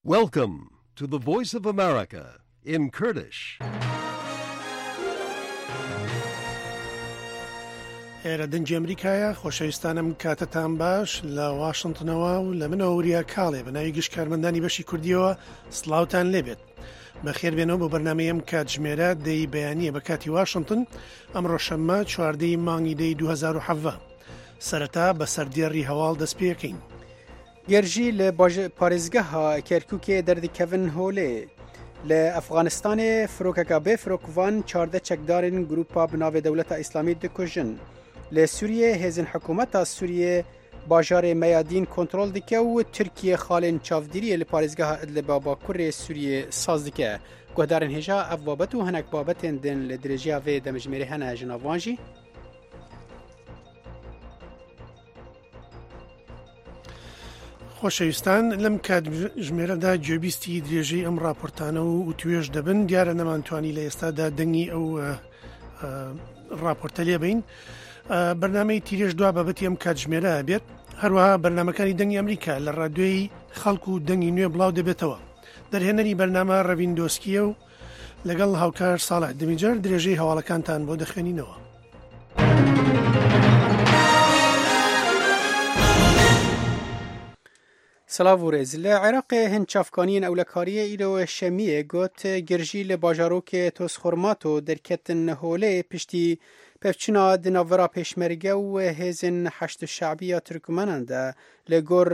Welcome to the Voice of America in Kurdish. ئێرە دەنگی ئەمریکایە خۆشەویستانم کاتتان باش لە واشنگتنەوە و لە منەوە وریا کاڵێ بەناوی گشت کارمەندانی بەشی کوردیەوە سڵاوتان لێبێت بەخێر بێنەوە بۆ بەرنمەیەم کاتژمێرە دەی بەیانیە بە کاتی واشنگتن ئەمڕۆ شەممە 14 مانگی دەی 2017 سەرەتا بە سەردێڕی هەواڵ دەست پێەکەین. گەرژی لە پارێزگەها کەرکووکێ دەردەکەون هۆلێ لە ئەفغانستانê firokeka bê firokovan 14 çekdarên grûpa bi navê Dewleta İslamî dikujin. Li Sûriyê hêzên hikûmeta Sûriyê bajarê Meyadîn kontrol dike û Tirkiye xalên çavdîriyê li parêzgeha Idlib a Bakurê Sûriyê saz dike. Guhdarên hêja ev babet û hinek babetên din li dirêjiya vê demijmêrê hene ji nav wan jî. خۆشەویستان لەم کاتژمێرەدا گوێبیستی درێژەی ئەم راپۆرتانە و توێژ دەبن دیارە نەمانتوانی لە ئێستادا دەنگی ئەو راپۆرتە لێ بین. بەرنامەی تیرێژ دوا بابەتی ئەم کاتژمێرە بێت هەروەها بەرنامەکانی دەنگی ئەمریکا لە ڕادیۆی خەڵک و دەنگی نوێ بڵاو دەبێتەوە. دەرهێنەری بەرنامە ڕەڤیندۆسکیە و لەگەڵ هاوکار ساڵح دەمیجەر درێژەی هەواڵەکانتان بۆ دەخوێنینەوە. سلااو و رێز لە عێراقê hin çavkaniyên ewlekariyê îro şemiyê got girjî li bajarokê Tosxormato derketin holê piştî pevçûna di navbera pêşmerge û hêzên heşt şebiya Tirkmenan de li gor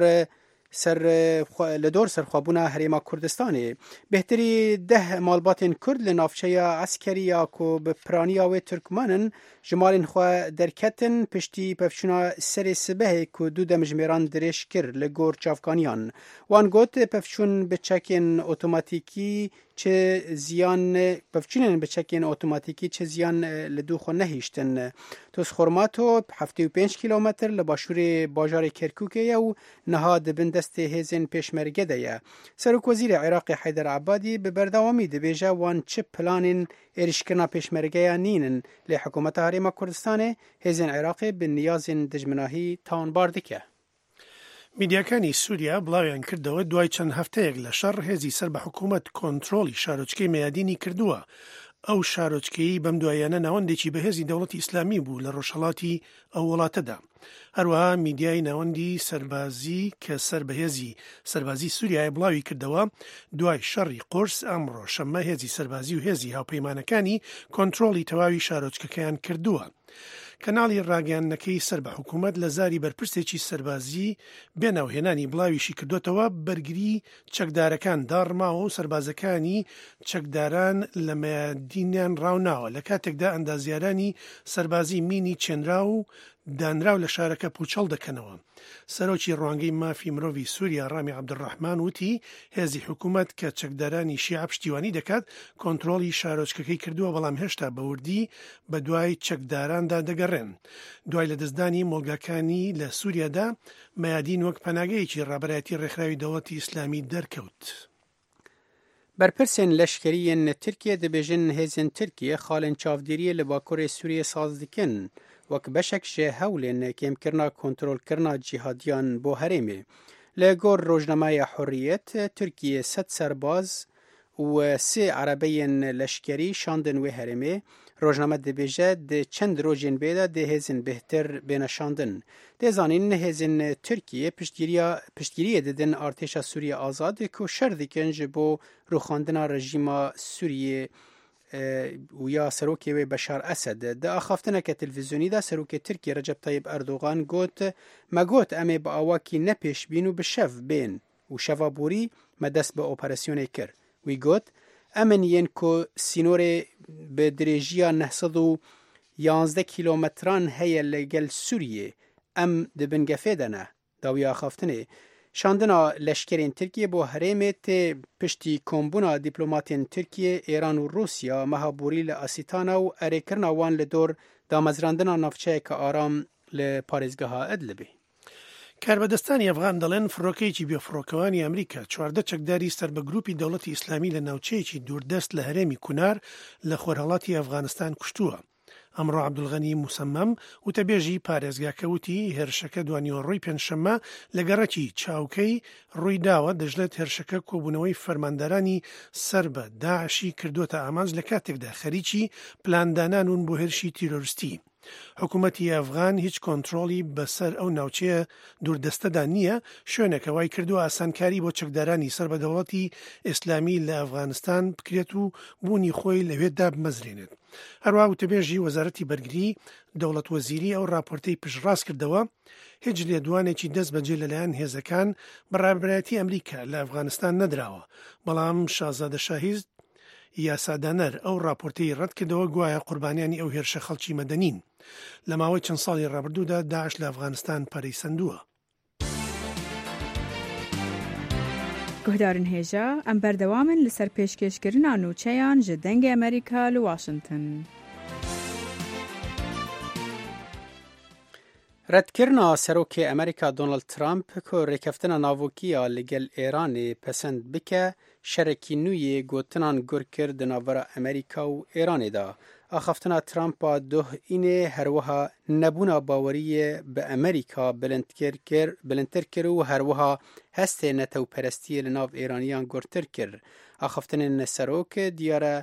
li dor serxwebûna Herêma Kurdistanê. Bêhterî 10 malbatên Kurd li navçeya eskeriya ku bi piraniya wê Tirkmenin ji malên xwe derketin piştî pevçûna serê sibehê ku dû demijmêran dirêj kir li gor çavkaniyan. Wan got pevçûn bi çekên otomatîkî çi ziyan pevçûnên bi çekên otomatîkî çi ziyan li dû xwe nehîştin. Tosxormato 75 kilometr li başûrê bajarê Kerkûkê ye û niha dibin destê hêzên pêşmerge de ye. Serokwezîrê Iraqê Heyder Ebadî bi berdewamî dibêje wan çi planên êrişkirina pêşmergeya nînin lê hikûmeta Herêma Kurdistanê hêzên Iraqê bi niyazên dijminahî tawanbar dike. میدیاکانی سووریا بڵاویان کردەوە دوای چەند هەفتەیەک لە شەڕ هێزی سەر بە حکوومەت کۆنتڕۆڵی شارۆچکەی مەیادینی کردووە. ئەو شارۆچکەی بەم دوایانە ناوەندێکی بەهێزی دەوڵەتی ئیسلامی بوو لە ڕۆژهەڵاتی ئەو وڵاتەدا. هەروەها میدیای ناوەندی سەربازی کە سەر بەهێزی سەربازی سووریای بڵاوی کردەوە دوای شەڕی قورس ئەمڕۆ شەممە هێزی سەربازی و هێزی هاوپەیمانەکانی کۆنتڕۆڵی تەواوی شارۆچکەکەیان کردووە. کەناڵی ڕاگەیاندنەکەی سەر بە حکوومەت لە زاری بەرپرسێکی سەربازی بێناوهێنانی بڵاویشی کردوتەوە بەرگری چەکدارەکان داڕماوە و سەربازەکانی چەکداران لە مەیادینیان ڕاوناوە لە کاتێکدا ئەندازیارانی سەربازی مینی چێنرا و دانراو لە شارەکە پوچەڵ دەکەنەوە. سەرۆکی ڕوانگەی مافی مرۆڤی سووریا ڕامی عەبدوڕەحمان وتی هێزی حکوومەت کە چەکدارانی شیع پشتیوانی دەکات کۆنتڕۆڵی شارۆچکەکەی کردووە بەڵام هێشتا بەوردی بە دوای چەکداراندا دەگەڕێن. دوای لە دەستدانی مۆلگاکانی لە سووریادا مەیادین وەک پەناگەیەکی ڕابەرایەتی ڕێکخراوی دەوڵەتی ئیسلامی دەرکەوت. بەرپرسên leşkeriyên Tirkiye dibêjin hêzên Tirkiye xalên çavdîriyê li Bakurê Sûriyê saz dikin wek beşek ji hewlên kêmkirina kontrolkirina cîhadiyan bo herêmê. Li gor rojnameya Hurriyet, Tirkiye 100 serbaz û 3 erebeyên leşkerî şandin wê herêmê. Rojname dibêje di çend rojên bê de dê hêzên bêhtir bêne şandin. Dê zanîn hêzên Tirkiye piştgiriyê didin artêşa Sûriye azad ku şer dikin ji bo rûxandina rejîma Sûriyê û ya serokê wê Beşar Esed. Di axaftineke televîzyonî de serokê Tirkiye Recep Tayyip Erdogan got me got em ê bi awakî nepêşbîn û bi şev bên û şeva borî me dest bi operasyonê kir. Wî got em ên yên ku sînorê bi dirêjiya 911 kilometran heye li gel Sûriyê em dibin gefê de ne. Dawiya axaftinê şandina leşkerên Tirkiye bo herêmê tê piştî kombûna dîplomatên Tirkiye, Êran û Rûsya meha borî li Asîtana û erêkirina wan li dor damezrandina navçeyeka aram li parêzgeha Idlibê. کاربەدەستانی ئەفغان دەڵێن فڕۆکەیەکی بێفڕۆکەوانی ئەمریکا 14 چەکداری سەر بە گروپی دەوڵەتی ئیسلامی لە ناوچەیەکی دووردەست لە هەرێمی کونار لە خۆرهەڵاتی ئەفغانستان کوشتووە. ئەمڕۆ عەبدولغەنی موسەممەم وتەبێژی پارێزگاکەوتی هێرشەکە دوانیوەڕۆی پێنجشەممە لە گەڕەکی چاوکەی ڕوویداوە دەژڵێت هێرشەکە کۆبوونەوەی فەرماندەرانی سەر بە داعشی کردوتە ئامانج لە کاتێکدا خەریکی پلاندانانون بۆ هێرشی تیرۆریستی. حکوومەتی ئەفغان هیچ کۆنتترۆلی بەسەر ئەو ناوچەیە دووردەستەدا نییە، شوێنێکە وای کردووە ئاسانکاری بۆ چەکدارانی سەر بە دەوڵەتی ئیسلامی لە ئەفغانستان بکرێت و بوونی خۆی لەوێدا بمەزرێنێت. هەروە وتەبێژی وەزارەتی بەرگری دەوڵەت وەزیری ئەو راپۆرتەی پشتڕاست کردەوە هیچ لێدوانێکی دەست بەجێ لەلایەن هێزەکان بەڕێوەبەرایەتی ئەمریکا لە ئەفغانستان نەدراوە، بەڵام شازادە شاهید یاسادانەر ئەو راپۆرتەی ڕەت کردەوە گوایە قوربانیانی ئەو هێرشە خەڵکی مەدەنین. لە ماوەی چەند ساڵی ڕابردوودا داعش لە ئەفغانستان پەرەیسەندووە. گهدارن هێژە ئەم بەردەوامن لەسەر پێشکەشکردنا نوچەیان ji dengê ئەمریکا li Washington. ردکردنا سەرۆکێ ئەمریکا دۆناڵد ترامپ کە ڕێکەفتنە ناوۆکیە لەگەل ئێرانê پەسەند بکە شەرێکی نوێیە گوتنان گوڕ کرد di navbera ئەمریکا و ئێرانێدا. ئاخافتنا ترامپا دۆهینێ هەروەها نەبوونا باوەریە بە ئەمریکا بلندتر کرد و هەروەها هەستێ نەتەوپەرستیە لە ناو ئێرانیان گۆرتر کرد. ئاخافتنên سەرۆک دیارە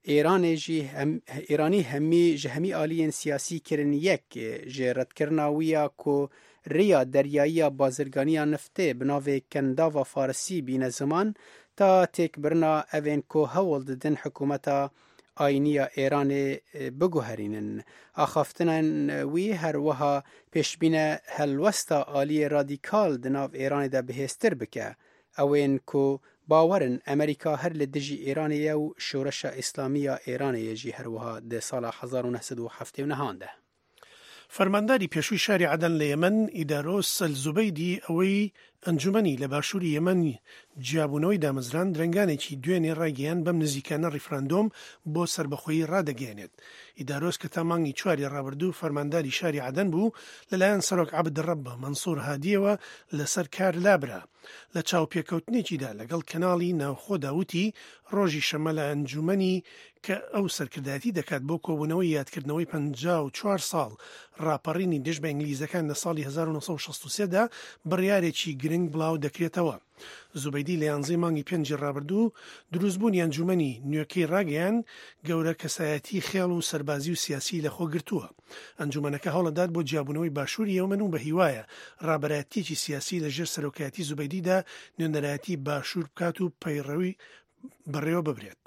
ئێرانی هەمی ji hemî aliyên siyasî kirin yek ji redkirina wî ya ku rêya deryayiya bazirganiya niftê bi navê Kendava Farsî bîne ziman ta têkbirina evên ku hewl didin hikûmeta ayiniya Îranê biguherînin. Axaftinên wî herwiha pêşbîne helwesta aliyê radîkal di nav Îranê de bihêztir bike. Ewên ku باوەرن ئەمریکا هەر لە دژی ئێرانەیە و شۆرەشە ئیسلامیە ئێرانەیە ژی هەروەها دە ساڵە 1970 نەهاندا. فەرمانداری پێشووی شاری عەدەن لە یەمەن ئیدارۆس ئەلزوبەیدی ئەوەی ئەنجومەنی لە باشووری یەمەن جیابوونەوەی دامەزران درەنگانێکی دوێنێ ڕاگەیان بەم نزیکانە ڕیفراندۆم بۆ سربەخۆیی ڕادەگەێنێت. ئیدارۆس کە تا مانگی 4 ڕابردوو فەرمانداری شاری عەدەن بوو لەلایەن سەرۆک عەبدڕەبە مەنسوور هادیەوە لەسەر کار لابرا. لە چاوپێکەوتنێکیدا لەگەڵ کەناڵی ناوخۆدا وتی ڕۆژی شەمە لە ئەنجومەنی کە ئەو سەرکردایەتی دەکات بۆ کۆبوونەوەی یادکردنەوەی 54 ساڵ ڕاپەڕینی دژ بە ئینگلیزەکان لە ساڵی 1963دا بڕیارێکی گرنگ بڵاو دەکرێتەوە. زوبەیدی لە 11 مانگی 5 ڕابردوو دروستبوونی ئەنجومەنی نوێکەی ڕاگەیان گەورە کەسایەتی خێڵ و سەربازی و سیاسی لەخۆ گرتووە. ئەنجومەنەکە هەوڵەدات بۆ جیابوونەوەی باشووری یەمەن و بە هیوایە ڕابەرایەتیەکی سیاسی لەژێر سەرۆکایەتی زوبەیدیدا نوێنەرایەتی باشوور بکات و پەیڕەوی بەڕێوە ببرێت.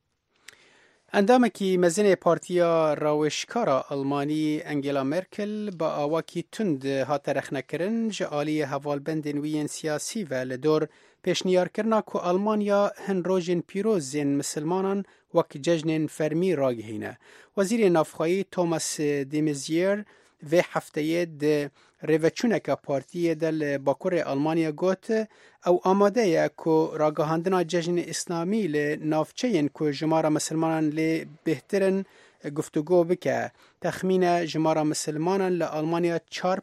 ئەندامێکی مەزنێ پارتیا ڕاوێژکارە ئەڵمانی ئەنگێلا مێرکل بە ئاواکی تند هاتە رەخنەکردن ji aliyê hevalbendên wî yên siyasî ve li dor pêşniyarkirina ku Almanya hin rojên pîrozên misilmanan wek cejnên fermî ragihîne. Wezîrê Navxwayî Thomas de Maizière vê hefteyê di rêveçûneka partiyê de li Bakurê Almanya got ew amade ye ku ragihandina cejnê İslamî li navçeyên ku jimara misilmanan lê bêhtirin guftugû bike. Texmîne jimara misilmanan li Almanya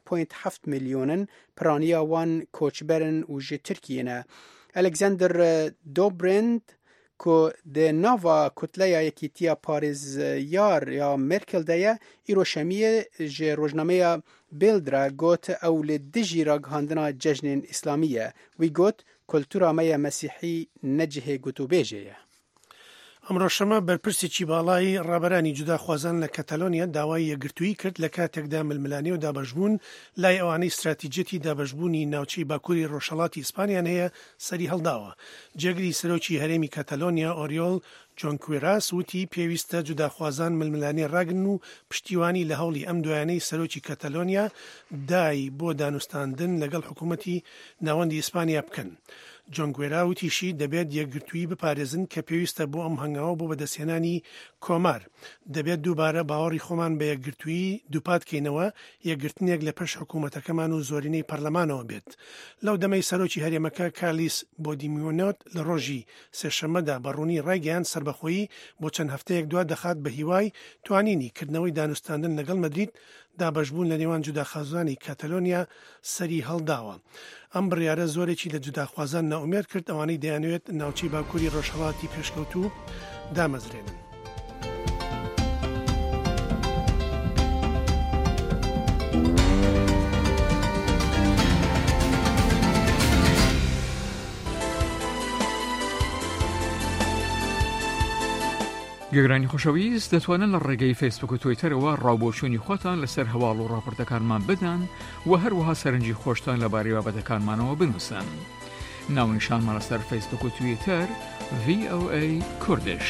4.7 milyonin, piraniya wan koçberin û ji Tirkiyê ne. Alexander Dobrindt ku di nava kutleya Yekîtiya Parêzyar ya Merkel de ye îro şemiyê ji rojnameya Bild re got ew li dijî ragihandina cejnên İslamî ye. Wî got kultura me ya Mesîhî ne cihê gotûbêjê ye. ئەمڕۆ شەمە بەرپرسێکی باڵای ڕابەرانی جوداخوازان لە کەتەلۆنیا داوای یەکگرتووی کرد لە کاتێکدا ململانێ و دابەشبوون لای ئەوانەی استراتیجەتی دابەشبوونی ناوچەی باکووری ڕۆژهەڵاتی ئیسپانیان هەیە سەری هەڵداوە. جێگری سەرۆکی هەرێمی کەتەلۆنیا ئۆریۆل جۆنکوێراس وتی پێویستە جوداخوازان ململانێ ڕاگرن و پشتیوانی لە هەوڵی ئەم دوایانەی سەرۆکی کەتەلۆنیا دای بۆ دانوستاندن لەگەڵ حکوومەتی ناوەندی ئیسپانیا بکەن. جۆنگوێرا وتیشی دەبێت یەکگرتووی بپارێزن کە پێویستە بۆ ئەم هەنگاوە بۆ بەدەستێنانی کۆمار. دەبێت دووبارە باوەڕی خۆمان بە یەکگرتووی دووپات کەینەوە یەکگرتنێک لە پێش حکوومەتەکەمان و زۆرینەی پەرلەمانەوە بێت. لەو دەمەی سەرۆکی هەرێمەکە کارلیس بۆدیمیۆنۆت لە ڕۆژی سێشەممەدا بەڕوونی ڕایگەیان سربەخۆیی بۆ چەند هەفتەیەک دوا دەخات بە هیوای توانینی کردنەوەی دانوستاندن لەگەڵ مەدرید دابەشبوون لە نێوان جوداخوازانی کاتەلۆنیا سەری هەڵداوە. ئەم بڕیارە زۆرێکی لە جوداخوازان ناومێت کرد ئەوانەی دەیانوێت ناوچەی باکووری ڕۆژهەڵاتی پێشکەوتوو دامەزرێنن. گەگرانی خۆشەویست دەتوانن لە ڕێگەی فیسبوک و تویتەرەوە ڕاوبۆچوونی خۆتان لەسەر هەواڵ و ڕاپۆرتەکانمان بدەن و هەروەها سەرنجی خۆشتان لەبارەی بابەتەکانمانەوە بنووسن. ناونیشانمان لەسەر فیسبوک و تویتەر VOA کوردش.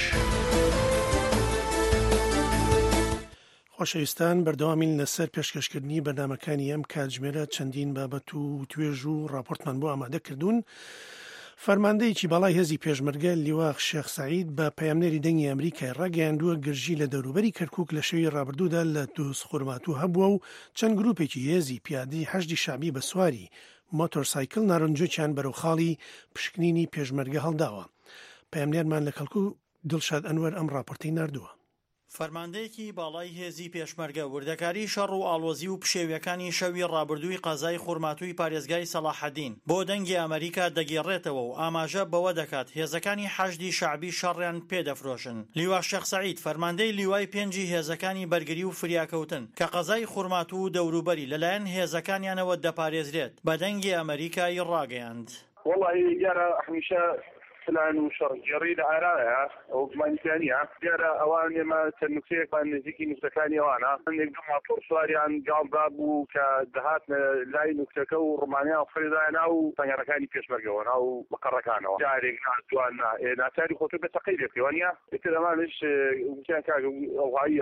خۆشەویستان بەردەوامین لەسەر پێشکەشکردنی بەرنامەکانی ئەم کاتژمێرە چەندین بابەت و توێژ و راپۆرتمان بۆ ئامادە کردوون. فەرماندەیەکی باڵای هێزی پێشمەرگە لیواخ شێخ سەعید بە پەیامنەری دەنگی ئەمریکای ڕاگەیاندووە گرژی لە دەوروبەری کەرکووک لە شەوی ڕابردوودا لە دۆزخورماتوو هەبووە و چەند گروپێکی هێزی پیادەی حەشدی شعبی بە سواری مۆتۆرسایکل ناڕەنجۆکیان بەرەو خاڵی پشکنینی پێشمەرگە هەڵداوە. پەیامنەرمان لە کەلکوو دڵشاد ئەنوەر ئەم راپۆرتەی ناردووە. فەرماندەیەکی باڵای هێزی پێشمەرگە وردەکاری شەڕ و ئاڵۆزی و پشێویەکانی شەوی ڕابردووی قەزای خورماتووی پارێزگای سەلاحەدین بۆ دەنگی ئەمریکا دەگێڕێتەوە و ئاماژە بەوە دەکات هێزەکانی حەشدی شعبی شەڕیان پێدەفرۆشن. لیوا شێخ سەعید فەرماندەی لیوای پێنجی هێزەکانی بەرگری و فریاکەوتن کە قەزای خورماتوو و دەوروبەری لەلایەن هێزەکانیانەوە دەپارێزرێت بە دەنگی ئەمریکای ڕاگەیاند. والله يارا همیشه فلان وشر جريد عرايا او مانيكانيا جرى اوان ما تنكسيك بان نزيكي نسكاني وانا نقدم مطور سواري عن قام بابو كدهات لاي نكتكو رومانيا وفريدانا او تنيركاني بيشمرقون او مقركانا جاري دوانا ناتاري خطوبة تقيلة كيوانيا كده ما ليش ممكن كاك او هاي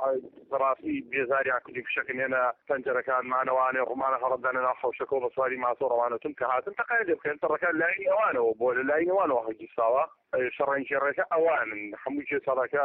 راسي بيزاري عن كل بشكل هنا تنجركان معنا وانا رومانا خردنا ناخو شكو سواري ما صور وانا تنكهات تقيلة كنت ركان لاي وانا وبول لاي وانا جساوة شرعين شركة أوان حموجة شركة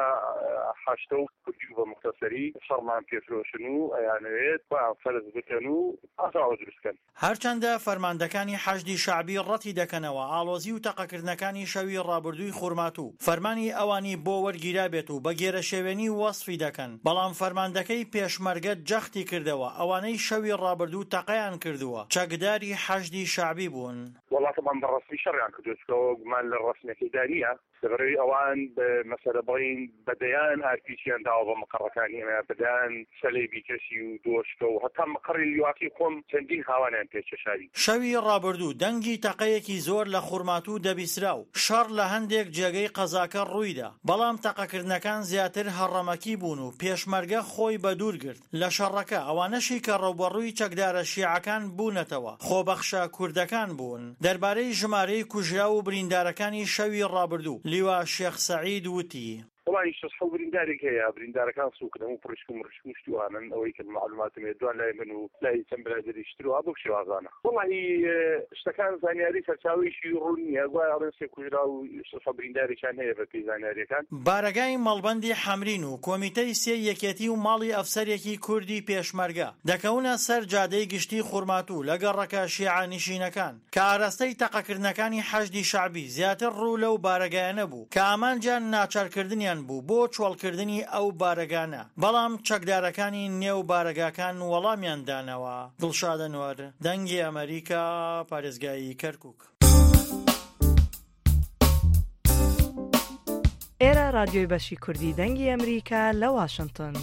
حاشتو كل يوم مختصري شرمان بيفروشنو يعني وفرز بتنو أسعود رسكن. هرچەندە فەرماندەکانی حەشدی شعبی ڕەتی دەکەنەوە ئاڵۆزی و تەقەکردنەکانی شەوی ڕابردووی خورماتوو فەرمانی ئەوانی بۆ وەرگیرا بێت و بە گێرەشێوێنی وەسفی دەکەن، بەڵام فەرماندەکەی پێشمەرگە جەختی کردەوە ئەوانەی شەوی ڕابردوو تەقەیان کردووە چەکداری حەشدی شعبی بوون. والله طبعا بالرسمي شرعا كدوسكو قمان للرسمية الإدارية سبري أوان بمسألة بين بديان أركيشيان دعوة مقركان هنا بديان سليبي كشي ودوشكو حتى مقر اليواكيكم سندين خوانان تيششاري شەوی ڕابردوو دەنگی تەقەیەکی زۆر لە خورماتوو دەبیسرا و شەڕ لە هەندێک جێگەی قەزاکە ڕوویدا، بەڵام تەقەکردنەکان زیاتر هەڕەمەکی بوون و پێشمەرگە خۆی بەدوور گرت لە شەڕەکە. ئەوانەشی کە ڕەوبەڕووی چەکدارە شیعەکان بوونەتەوە خۆبەخشە کوردەکان بوون. دەربارەی ژمارەی کوژرا و بریندارەکانی شەوی ڕابردوو لیوا شێخ سەعید وتی والله يشتصحوا بريندارك هي بريندار كان سوق ده مو برشكم اشتوانا او هيك المعلومات من يدوان لا يمنوا لا يتم بلاد يشتروها ابو شي وازانا والله اشتكان ثاني ريسا تساوي شي روني اغوا ريسا كوجرا ويشتصحوا برينداري كان هي في ثاني كان بارگای مەڵبەندی حەمرین و کۆمیتەی سێ یەکێتی و ماڵی ئەفسەرێکی کوردی پێشمەرگە دەکەونە سەر جادەی گشتی خورماتوو لە گەڕەکە شیعانیشینەکان کە ئاراستەی تەقەکردنەکانی حەشدی شعبی زیاتر ڕوو لەو بارگایانە بوو کە ئامانجان ناچارکردنیان بوو بۆ چۆڵکردنی ئەو بارگانە، بەڵام چەکدارەکانی نێو بارگاکان وەڵامیان دانەوە. دڵشاد ئەنوەر دەنگی ئەمریکا پارێزگای کەرکووک. ئێرە رادیۆی بەشی کوردی دەنگی ئەمریکا لە واشنگتن.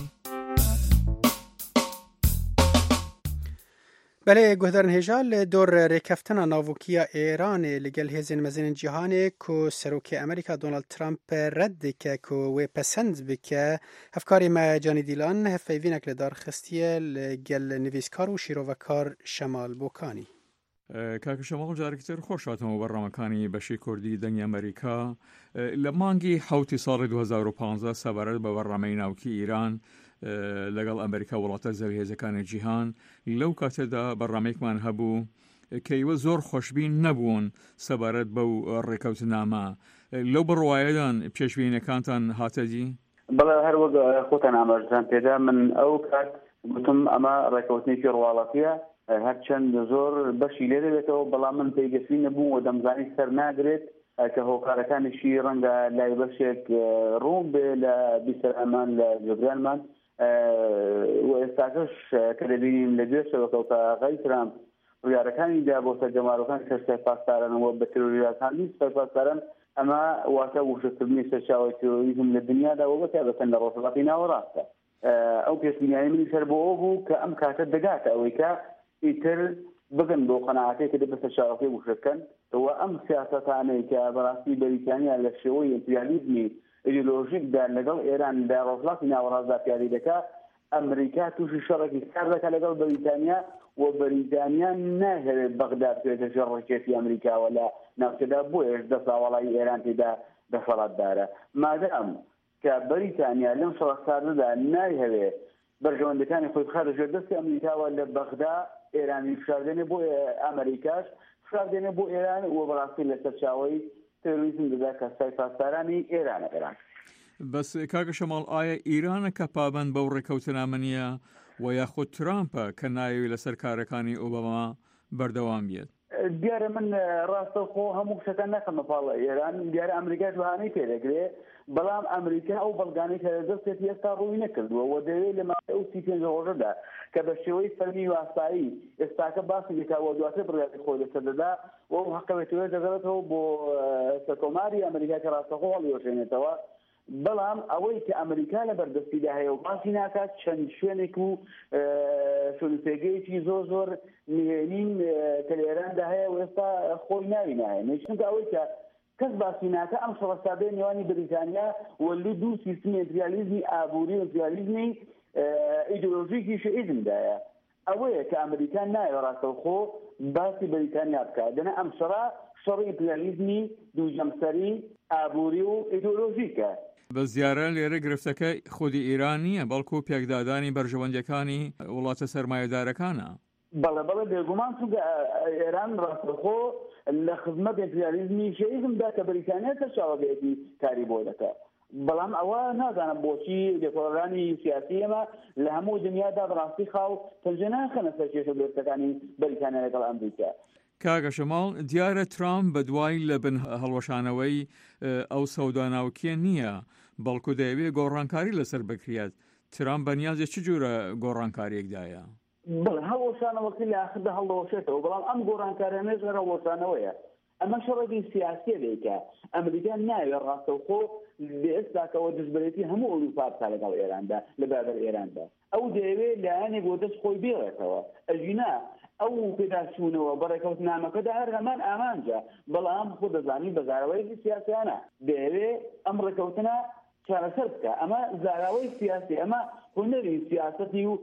بله گهدارن هجال دور رکفتنا ناوکیا ایران لگل هزین مزین جهانه کو سروک امریکا دونالد ترامپ رد که کو و پسند بکه هفکاری ما جانی دیلان هفیوینک لدار خستیه لگل نویسکار و شیروکار شمال بوکانی. کاک شمال جارکتر خوش هاتم برنامه‌کانی بەشی کوردی دنگی ئەمریکا لە مانگی حوتی ساڵی 2015 سەبارەت بە بەڕامەی ناوکی ئیران لەگەڵ ئەمریکا وڵاتە زەویهێزەکانی جیهان لەو کاتەدا بەڕامەیەکمان هەبوو کە ئێوە زۆر خۆشبین نەبوون سەبارەت بەو ڕێکەوتنامە. لەو بڕوایەدان پێشبینیەکانتان هاتەدی؟ بەڵێ هەروەک خۆتان ئاماژەتان پێدا من ئەو کات گوتم ئەمە ڕێکەوتنێکی ڕواڵەتیە هەرچەند زۆر بەشی لێ دەبێتەوە، بەڵام من پێیگەشتی نەبوو و دەمزانی سەر ناگرێت کە هۆکارەکانیشی ڕەنگە لای بەشێک ڕوون بێ لە بیسەرامان لە جێگرانمان و ئێستاکەش کە دەبینیم لە گوێشەوە کەوتە ئاغای ترامپ ڕوویارەکانی دا بۆ سەرجەماڵەکان کە سەرپاسدارانەوە بە تێروریاتانی سەرپاسداران ئەمە واتە وشەکردنی سەرچاوی تێروریزم لە دنیادا و بەتایبەتەن لە ڕۆژهەڵاتی ناوەڕاستە. ئەو پێشبینیانەی منی سەر بۆ ئەو بوو کە ئەم کاتە دەگاتە ئەوەی کە ئیتر بگەن بۆ قەناعەتێک کە دەبێتە شاوەکەی وشەکەن و ئەم سیاسەتانەی کە بەڕاستی بەریتانیا لە شێوەی ئیمپریالیزمی ئیدئۆلۆژیکدا لەگەڵ ئێراندا ڕۆژڵاتی ناوەڕازدا پیادی دەکات ئەمریکا تووشی شەڕێکی کار دەکات لەگەڵ بەریتانیا و بەریتانیا ناهەوێت بەغداد بێتە ژێڕکێتی ئەمریکاوە لە ناوچەدا بۆیەش دەساوەڵی ئێران تێدا دەسەڵاتدارە مادام کە بەریتانیا لەم شەڕەساردەدا نایهەوێت بەرژەوەندەکانی خۆی بخاتە ژێر دەستی ئەمریکاوە لە بەغدا ئێرانی فشاردێنێ بۆ ئەمریکاش فشاردێنێ بۆ ئێران و بەڕاستی لەسەر چاوەی تێروریزم دەدا کە پاسدارانی ئێرانە ئێران. بەس کاکە شەماڵ ئایا ئیرانە کە پابند بەو ڕێکەوتنامەنیە و یاخود ترامپە کە ناوی لەسەر کارەکانی ئۆباما بەردەوام بێت؟ دیارە من ڕاستەخۆ هەموو شتەکان نەکەمە پاڵە ئێران دیارە ئەمریکا وهانەی پێدەگرێت بەڵام ئەمریکا ئەو بەڵگانەی کە دەستێت ئێستا ڕووی نەکردووە و دەوێت لە ماوەی ئەو 35 ڕۆژەدا کە بە شێوەی فەرمی واسایی ئێستاکە باسی دەکاوە دواتر بڕیاتی خۆی لەسەردەدا و ئەو حەقەوێتەوە دەگەڕێتەوە بۆ سەرکۆماری ئەمریکا کە ڕاستەخۆ هەڵیوەشێنێتەوە بەڵام ئەوەی کە ئەمریکا لە بەردەستیدا هەیە و باسی ناکات چەند شوێنێک و سولوپێگەیەکی زۆر نهێنین کە لە ئێراندا هەیە و ئێستا خۆی ناوی ناهێنێ چونکە ئەوەی کە کەس باسی ناکە ئەم شەڕەسادەی نێوانی بریتانیا و دوو سیستمی ئیمپریالیزمی ئابووری و ئیمپریالیزمی ئیدئۆلۆژیکی شیعیزمدایە ئەوەیە کە ئەمریکا نایە ڕاستەوخۆ باسی بریتانیا بکات دەنا ئەم شەڕی ئیمپریالیزمی دووجەمسەری ئابووری و ئیدئۆلۆژیکە. بە زیارە لێرە گرفتەکە خودی ئیران نییە بەڵکو پێکدادانی بەرژەوەندەکانی وڵاتە سەرمایەدارەکانە. بەڵێ بێگومان چونکە ئێران ڕاستەخۆ لە خزمەت ئیمپریالیزمی شیعیزمدا کە بریتانیا سەرچاوەگەیەکی کاری بۆ دەکات بەڵام ئەوە نازانم بۆچی لێکۆڵەرانی سیاسی ئەمە لە هەموو دنیادا بەڕاستی خاو پەنجە ناخەنە سەر کێشە دۆستەکانی بریتانیا لەگەڵ ئەمریکا. کاگە شەماڵ دیارە ترامپ بەدوای لە بن هەڵوەشانەوەی ئەو سەوداناوکیە نییە بەڵکو دەیەوێت گۆڕانکاری لەسەر بکرێت ترامپ بەنیازێ چ جۆرە گۆڕانکاریەکدایە؟ هەڵوەشانەوەکی لە ئاخردا هەڵدەوەشێتەوە بەڵام ئەم گۆڕانکاریانەش هەڵوەشانەوەیە ئەمە شەڕێکی سیاسی دەیکە ئەمریکا ناوێت ڕاستەوخۆ ئێستاکەوە دژبەرێتی هەموو ئەوروپا بکا لەگەڵ ئێراندا لە بابەر ئێراندا ئەو دەیەوێت لایەنێک بۆ دەست خۆی بێڵێتەوە ئەژینا ئەو پێداچوونەوە بەڕێکەوتنامەکەدا هەر هەمان ئامانجە بەڵام خۆ دەزانی بەزاراوەیەکی سیاسیانە دەیەوێت ئەم ڕێکەوتنە چارەسەر بکە ئەمە زاراوەی سیاسی ئەمە هونەری سیاسەتی و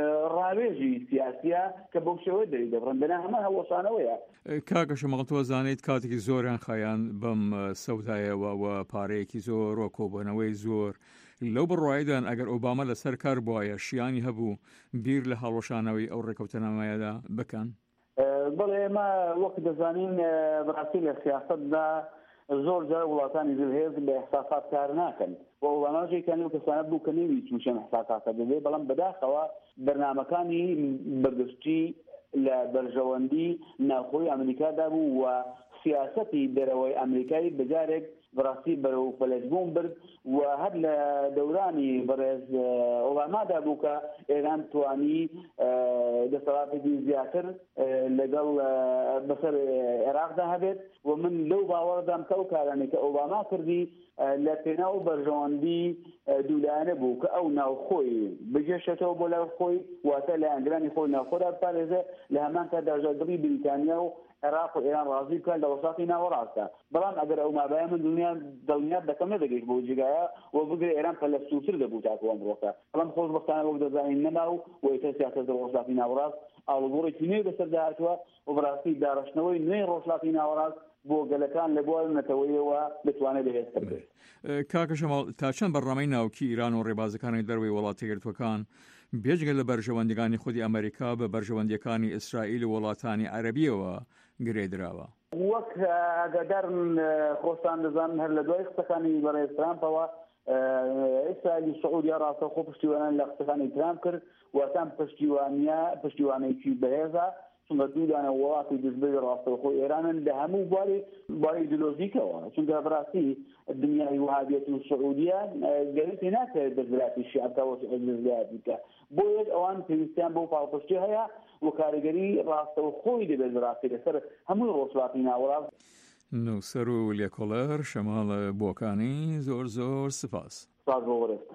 ڕاوێژی سیاسیە کە بۆ شێوەیە دەری دەبڕندنا ئەمە هەڵوەشانەوەیە. کاکە شەماڵ تۆ زانیت کاتێکی زۆریان خایان بەم سەودایەوە و پارەیەکی زۆر و کۆبوونەوەی زۆر لەو بڕواایدان ئەگەر ئۆباما لەسەر کار بواە شیانی هەبوو بیر لە هەڵوەشانەوەی ئەو ڕێکەوتنامەیەدا بکەن. بەڵێ ئێمە وەک دەزانین بەڕاستی لە سیاستدا زۆر جار وڵاتانی زلهێز بە احساسات کار ناکەن و ئەوڵاماژێکیان و کەسانە بوو کە نەوی تووشەن احساساتە دەبێت بەڵام بەداخەوە بەرنامەکانی بەرگشتی لە بەرژەوەندی ناوخۆی ئەمریکادا بوو و سیاسەتی دەرەوەی ئەمریکایی بەجارێک بەڕاستی بەرەو فەلەجبوون برد و هەر لە دەورانی بەڕێز ئۆبامادا بوو کە ئێران توانی دەسەڵاتێکی زیاتر لەگەڵ بەسەر عێراقدا هەبێت و من لەو باوەڕدام کە ئەو کارانێک کە ئۆباما کردی لە پێناو بەرژەوەندی دوولایەنە بوو کە ئەو ناوخۆی بگەشتەوە بۆ لای خۆی واتە لە ئەنگرانی خۆی ناوخۆدا بپارێزە لە هەمان کاتدا ژادڕی بریتانیا و عێراق و ئێران ڕازی بکەن لە وەساڵی ناوەڕاستە بەڵام ئەگەر ئەو مابایە من دڵنیات دەکەم نەدەگەیت بۆ جگایە و بگرێ ئێران پەلە سووتر دەبوو تاکو ئەمڕۆکە بەڵام خۆشبەختانە وەک دەزانین نەما و وەیتە سیاسەت وەساڵی ناوەڕاست ئاڵوگۆڕێکی نوێ بەسەرداهاتووە و بەڕاستی داڕشتنەوەی نوێی ڕۆژهەڵاتی ناوەڕاست بۆ گەلەکان لە بوارنەتەوەیەوە بتوانێت بەهێزتر بێت. کاکە شەماڵ تا چەند بەڕامەی ناوکی ئیران و ڕێبازەکانی دەروی وڵاتی یەکگرتووەکان بێجگە لە بەرژەوەندەکانی خودی ئەمریکا بە بەرژەوەندیەکانی ئیسرائیل و وڵاتانی عەرەبیەوە گرێدراوە وەک ئاگادارن خۆستان دەزانن هەر لە دوای قسەکانی بەڕێز ترامپەوە ئیسرائیل سعودیا ڕاستەوخۆ پشتیوانیان لە قسەکانی ترامپ کرد واتان پشتیوانێکی بەهێزە چونکە دوودانە وڵاتی دژبەری ڕاستەوخۆ ئێرانن لە هەموو بواری ئیدئۆلۆژیکەوە چونکە بەڕاستی دنیای وهابیەت و سعودیا گەوێتی ناکرێت دەستگاتی شیعەکەوە دەستگاتی بکە بۆیە ئەوان پێویستیان بۆ پاڵپشتی هەیە و کاریگەری ڕاستەوخۆی دەبێت بەڕاستی لەسەر هەمووی ڕۆژهەڵاتی ناوەڕاست. نووسەر و لێکۆڵەر شەماڵ بۆکانی زۆر زۆر سپاس. سپاس بۆ وەرەستا.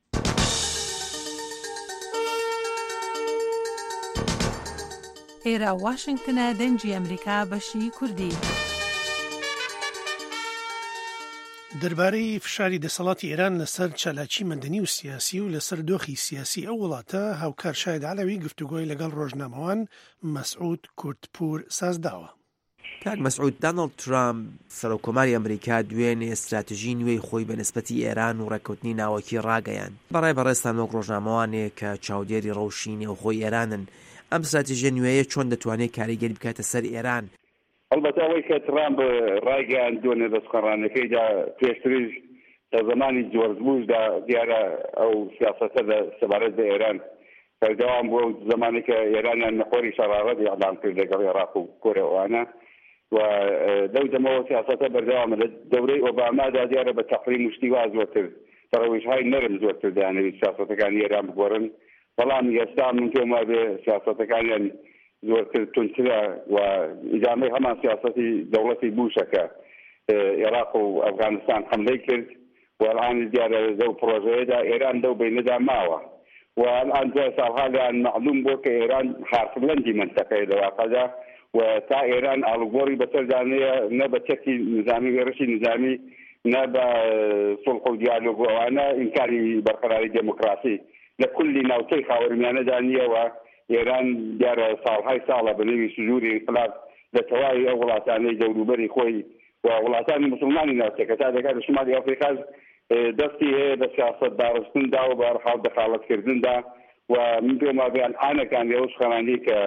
ئێرە واشنگتنە دەنگی ئەمریکا بەشی کوردی. دەربارەی فشاری دەسەڵاتی ئێران لەسەر چالاکی مەدەنی و سیاسی و لەسەر دۆخی سیاسی ئەو وڵاتە هاوکار شاید عەلەوی گفتوگۆی لەگەڵ ڕۆژنامەوان مەسعود کورتپور سازداوە. کاک مەسعود، دانەڵد ترامپ سەرۆکۆماری ئەمریکا دوێنێ استراتیژی نوێی خۆی بە نسبەتی ئێران و ڕێکوتنی ناوەکی ڕاگەیان بەڕای بەڕێستان وەک ڕۆژنامەوانێک کە چاودێری ڕەوشینی و خۆی ئێرانن، ئەم استراتیژیە نوێیە چۆن دەتوانێت کاریگەری بکاتە سەر ئێران؟ البته ئەوەی کە ترامپ ڕایگەیاندوونە دەستخەڕانەکەیدا پێشتریش لە زمانی جۆرج بوشدا دیارە ئەو سیاسەتە سەبارەت بە ئێران بەردەوام بووە زمانی کە ئێرانیان نەخۆری شەڕاڕەتی ئەعلام کرد لەگەڵ عێراق و کۆرەوانە و لەو دەمەوە سیاسەتە بەردەوامە لە دەورەی ئۆبامادا دیارە بە تەقریم شتیوا زۆرتر سەرەویشهای نەرم زۆرتر دەیانەوێت سیاسەتەکانی ئێران بگۆڕن، بەڵام ئێستا من تۆما بێ سیاسەتەکانیان زۆرتر تونترە و ئیدامەی هەمان سیاسەتی دەوڵەتی بوشەکە عێراق و ئەفغانستان حملەی کرد و الان دیارە لەو پرۆژەیەدا ئێران لەو بینەدا ماوە و الان دوای ساڵها لەیان معلوم بووە کە ئێران حارفلەندی منتەقەیە لە واقعدا و تا ئێران ئاڵوگۆڕی بەسەردانەیە نە بە چەکی نظامی وێڕشی نظامی نە بە سڵح و دیالۆگ ئەوانە ئینکاری بەرقەراری دموکراسی لە کولی ناوچەی خاوەرمیانەدا نییەوە. ئێران دیارە ساڵهای ساڵە بەنێوی سژووری انقلاب لە تەواوی ئەو وڵاتانەی دەوروبەری خۆی و وڵاتانی مسلمانی ناوچەکە تا دەکات لە شمالی ئەفریقاش دەستی هەیە بە سیاسەت داڕستندا و بەهەرحاڵ دەخالەتکردندا و من پێما بێ ئەلعانەکان لەو شخەمانی کە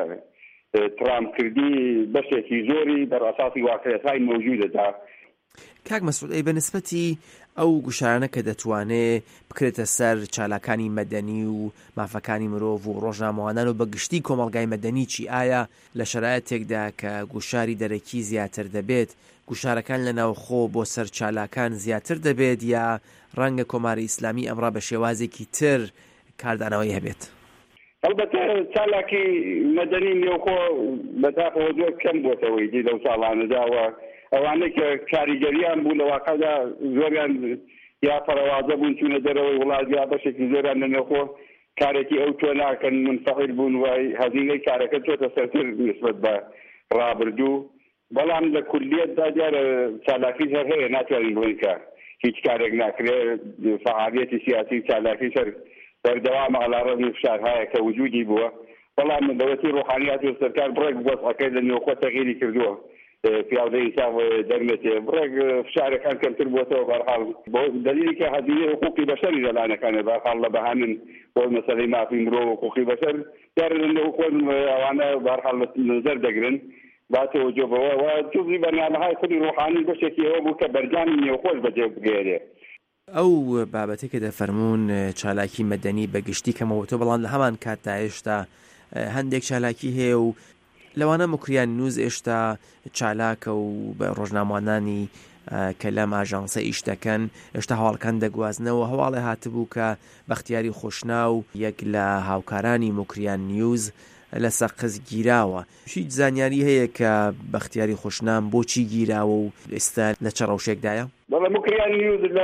ترامپ کردی بەشێکی زۆری بەڕاساتی واقعیەتهای مەوجودەدا. کاک مەسعود، ئەی بەنسبەتی ئەو گوشارانە کە دەتوانێت بکرێتە سەر چالاکانی مەدەنی و مافەکانی مرۆڤ و ڕۆژنامەوانان و بەگشتی کۆمەڵگای مەدەنی چی ئایا لە شەرایەتێکدا کە گوشاری دەرەکی زیاتر دەبێت گوشارەکان لە ناوخۆ بۆ سەر چالاکان زیاتر دەبێت یا ڕەنگە کۆماری ئیسلامی ئەمڕا بە شێوازێکی تر کاردانەوەی هەبێت؟ البته چالاکی مەدەنی نێوخۆ بەداخەوە زۆر کەم بۆتەوەی دی لەو ساڵانەداوە ئەوانەی کە کاریگەریان بوو لە واقعدا زۆریان یا پەرەوازە بوون چوونە دەرەوەی وڵات یا بەشێکی زۆریان لە نێوخۆ کارێکی ئەو تۆ ناکەن منفعل بوون و هەزینەی کارەکە چۆتە سەرتر نسبەت بە ڕابردوو، بەڵام لە کولیەتدا دیارە چالاکیش هەر هەیە ناتوانین بڵین کە هیچ کارێک ناکرێت فعالیەتی سیاسی چالاکیش هەر بەردەوام ئەڵارەزی فشارهایە کە وجودی بووە، بەڵام دەوڵەتی ڕۆحانیات و سەرکار بڕێک وەسعەکەی لە نێوخۆ تەغییری کردووە پیاوەی حساب دەرمێتێ بڕێک فشارەکان کەمتر بووەتەوە بەرحاڵ بۆ دلیلی کە هەدیە حقوقی بەشەری لەلایەنەکانە بەرحاڵ لە بەهانن بۆ مەسەلەی مافی مرۆڤ و حقوقی بەشەر دیارە لەنێو خۆن ئەوانە بەرحاڵ نەزەر دەگرن باتەوە جۆبەوە و جوزی بەرنامەهای خودی ڕۆحانی بەشێکی ئەوە بوو کە بەرجامی نێوخۆش بەجێ بگێرێ. ئەو بابەتێک کە دەفەرمونون چالاکی مەدەنی بەگشتی کەمەوەتۆ، بەڵام لە هەمان کاتدا هێشتا هەندێک چالاکی هەیە و لەوانە مکریان نووز ئێشتا چالاکە و بە ڕۆژنامەوانانی کە لەم ئاژانسە ئیش دەکەن ئێشتا هەواڵەکان دەگوازنەوە. هەواڵێ هاتبوو کە بەختیاری خۆشناو یەک لە هاوکارانی مکریان نیوز لە سەقز گیراوە. هیچ زانیاری هەیە کە بەختیاری خۆشنام بۆچی گیراوە و ئێستا لە چه ڕەوشێکدایە؟ بەڵام مکریان نیوز لە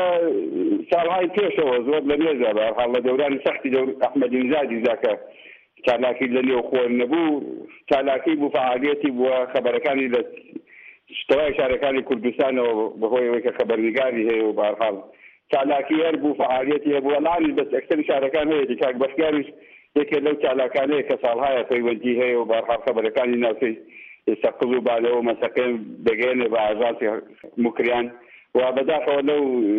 ساڵهای پێشەوە زۆر لە مێژە بەرحاڵ لە دەورانی سەختی ئەحمەدی نژادی زاکە چالاکی لە نێو خۆن نەبوو، چالاکی بوو فعالیەتی بووە خەبەرەکانی لە شتەوای شارەکانی کوردستانەوە بەهۆی ئەوەی کە خەبەرنگاری هەیە و بەرحاڵ چالاکی هەر بوو فعالیەتی هەبوو. ئەڵانی بەس ئەکسەری شارەکان هەیە کاک بەشکاریش یەکێک لەو چالاکانەیە کە ساڵهایە پەیوەندی هەیە و بەرحاڵ خەبەرەکانی ناوچەی سەقز و بالەوە مەسەقێن دەگەێنێ بە ئاژانسی مکریان و بەداخەوە لەو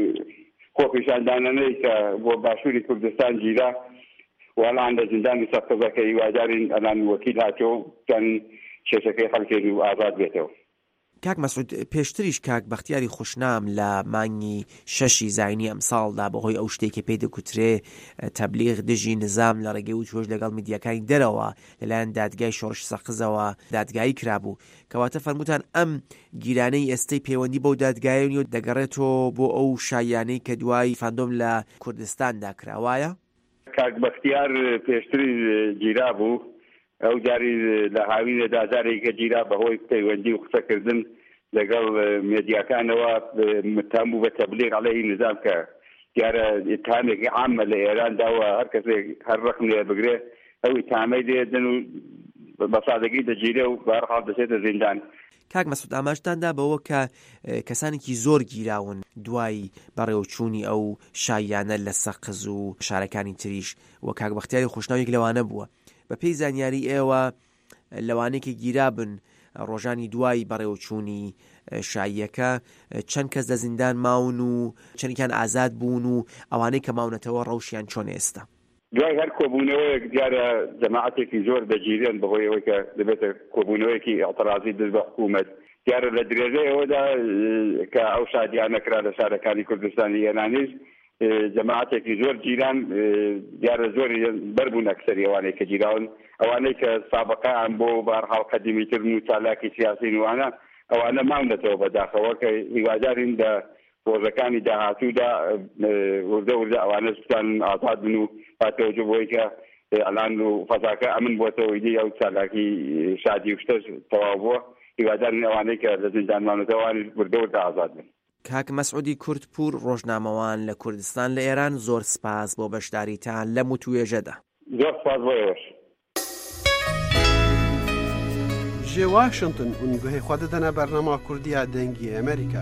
خۆپیشاندانانەی کە بۆ باشووری کوردستان گیرا والان لە زیندانی سەقزەکە هیواجارین ئەلان وەکیل هاتەوە چەند کێشەکەی خەڵکێن و ئازاد بێتەوە. کاک مەسعود، پێشتریش کاک بەختیاری خۆشنام لە مانگی 6 زاینی ئەم ساڵدا بەهۆی ئەو شتێکی پێی دەکوترێ تەبلیغ دژی نظام لە ڕێگەی وتوۆش لەگەڵ میدیاکانی دەرەوە لەلایەن دادگای شۆڕش سەقزەوە دادگایی کرابوو، کەواتە فەرمووتان ئەم گیرانەی ئێستەی پەیوەندی بەو دادگایە و دەگەڕێتەوە بۆ ئەو شایانەی کە دوای فاندۆم لە کوردستاندا کراوایە؟ کاک بەختیار پێشتری گیرا بوو، ئەو جاری لە هاوینە دازارێکە گیرا بەهۆی پەیوەندی و قسەکردن لەگەڵ مێدیاکانەوە متهم بوو بە تەبلیغ عەلەیهی نظام کە دیارە ئیتهامێکی عامە لە ئێرانداوە هەر کەسێک هەر ڕقم لێ بگرێ ئەو ئیتهامەی دێدن و بە سادەگی دەگیرێ و بەهەرحاڵ دەچێتە زیندان. کاک مەسعود ئاماژتاندا بەوە کە کەسانێکی زۆر گیراون دوای بەڕێوەچوونی ئەو شایانە لە سەقز و شارەکانی تریش و کاک بەختیاری خۆشناویەک لەوانە بووە. بە پێی زانیاری ئێوە لەوانەیەکی گیرابن ڕۆژانی دوای بەڕێوەچوونی شاییەکە چەند کەس لە زیندان ماون و چەندێکیان ئازاد بوون و ئەوانەی کە ماونەتەوە ڕەوشیان چۆن ئێستا؟ دوای هەر کۆبوونەوەیەک دیارە جەماعەتێکی زۆر دەگیرێن بەهۆی ئەوەی کە دەبێتە کۆبوونەوەیەکی ئاعتراضی دەست بە حکوومەت. دیارە لە درێژەیەوەدا کە ئەو شادیانەکرا لە شارەکانی کوردستانی هێنانیش جەماعەتێکی زۆر گیران دیارە زۆری بەربوون ئەکسەری ئەوانەی کە گیراون، ئەوانەی کە سابقەیان بۆ بەرحاڵ قەدیمیترن و چالاکی سیاسی وانە ئەوانە ماونەتەوە بەداخەوە کە هیوادارین لە ڕۆژەکانی داهاتوودا وردە ئەوانە سوستان ئازاد بن و پاتەوەجە بۆی کە ئەلان و فەزاکە ئەمن بۆتەوەی دی ئەو چالاکی شادی و شتە تەواو بووە، هیوادارین ئەوانەی کە لە زیندان ماونەتەوەوانی وردە ئازاد بن. کاک مەسعودی کورتپور ڕۆژنامەوان لە کوردستان لە ئێران زۆر سپاس بۆ بەشداریتان لەم و توێژەدا. زۆر سپاس بۆ ئێوەش. ji Washington hûn guhê xwe didin bernama Kurdiya dengê Amerîka.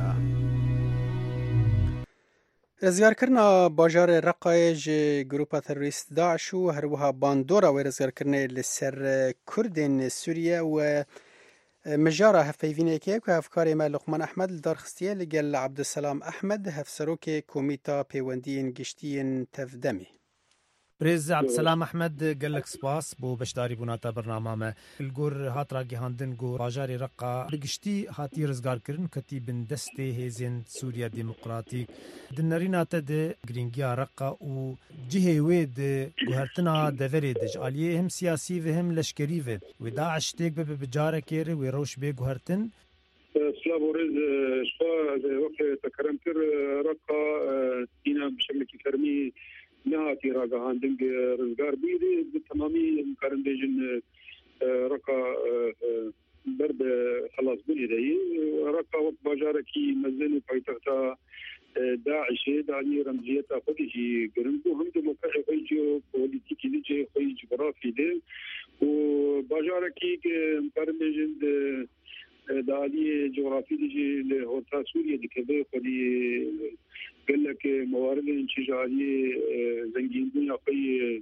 Rizgarkirina bajarê Reqayê ji grupa terorîst Daeş û herwiha bandora wê rizgarkirinê li ser Kurdên Sûriye û mijara hevpeyvînekê ku hevkarê me Luqman Ehmed li darxistiye li gel Abduselam Ehmed hevserokê Komîta Pêwendiyên Giştiyên Tevdemê. برێز عبدسەلام ئەحمەد gelek spas بۆ بەشداری بووناتە بەرنامە me. Li gor hatra gihandin got bajarê Reqa bi giştî hatiye rizgarkirin ketî bin destê hêzên Sûriya Demokratîk. Di nêrîna te de girîngiya Reqa û cihê wê di guhertina deverê de ji aliyê hem siyasî ve hem leşkerî ve wê Daeş têk bibe bi carekê re wê rewş bê guhertin. سلام ورز شفا وقت تكرم كر رقا دينا بشكل فرمي نهاتي راقهاندنگ رزگار بيدي بالتمامي مقارن بيجن رقا برد خلاص بني دي رقا وقت باجاركي مزن وبايتغتا داعشي داني رمزيتا خودجي قرنبو هم دموكري خيجو بوليتيكي ديجي خيج جغرافي دي وباجاركي مقارن بيجن دالي جغرافي ديجي لهوتا سوريا دي كبير خدي قال لك موارد انشجارية زنجين دنيا في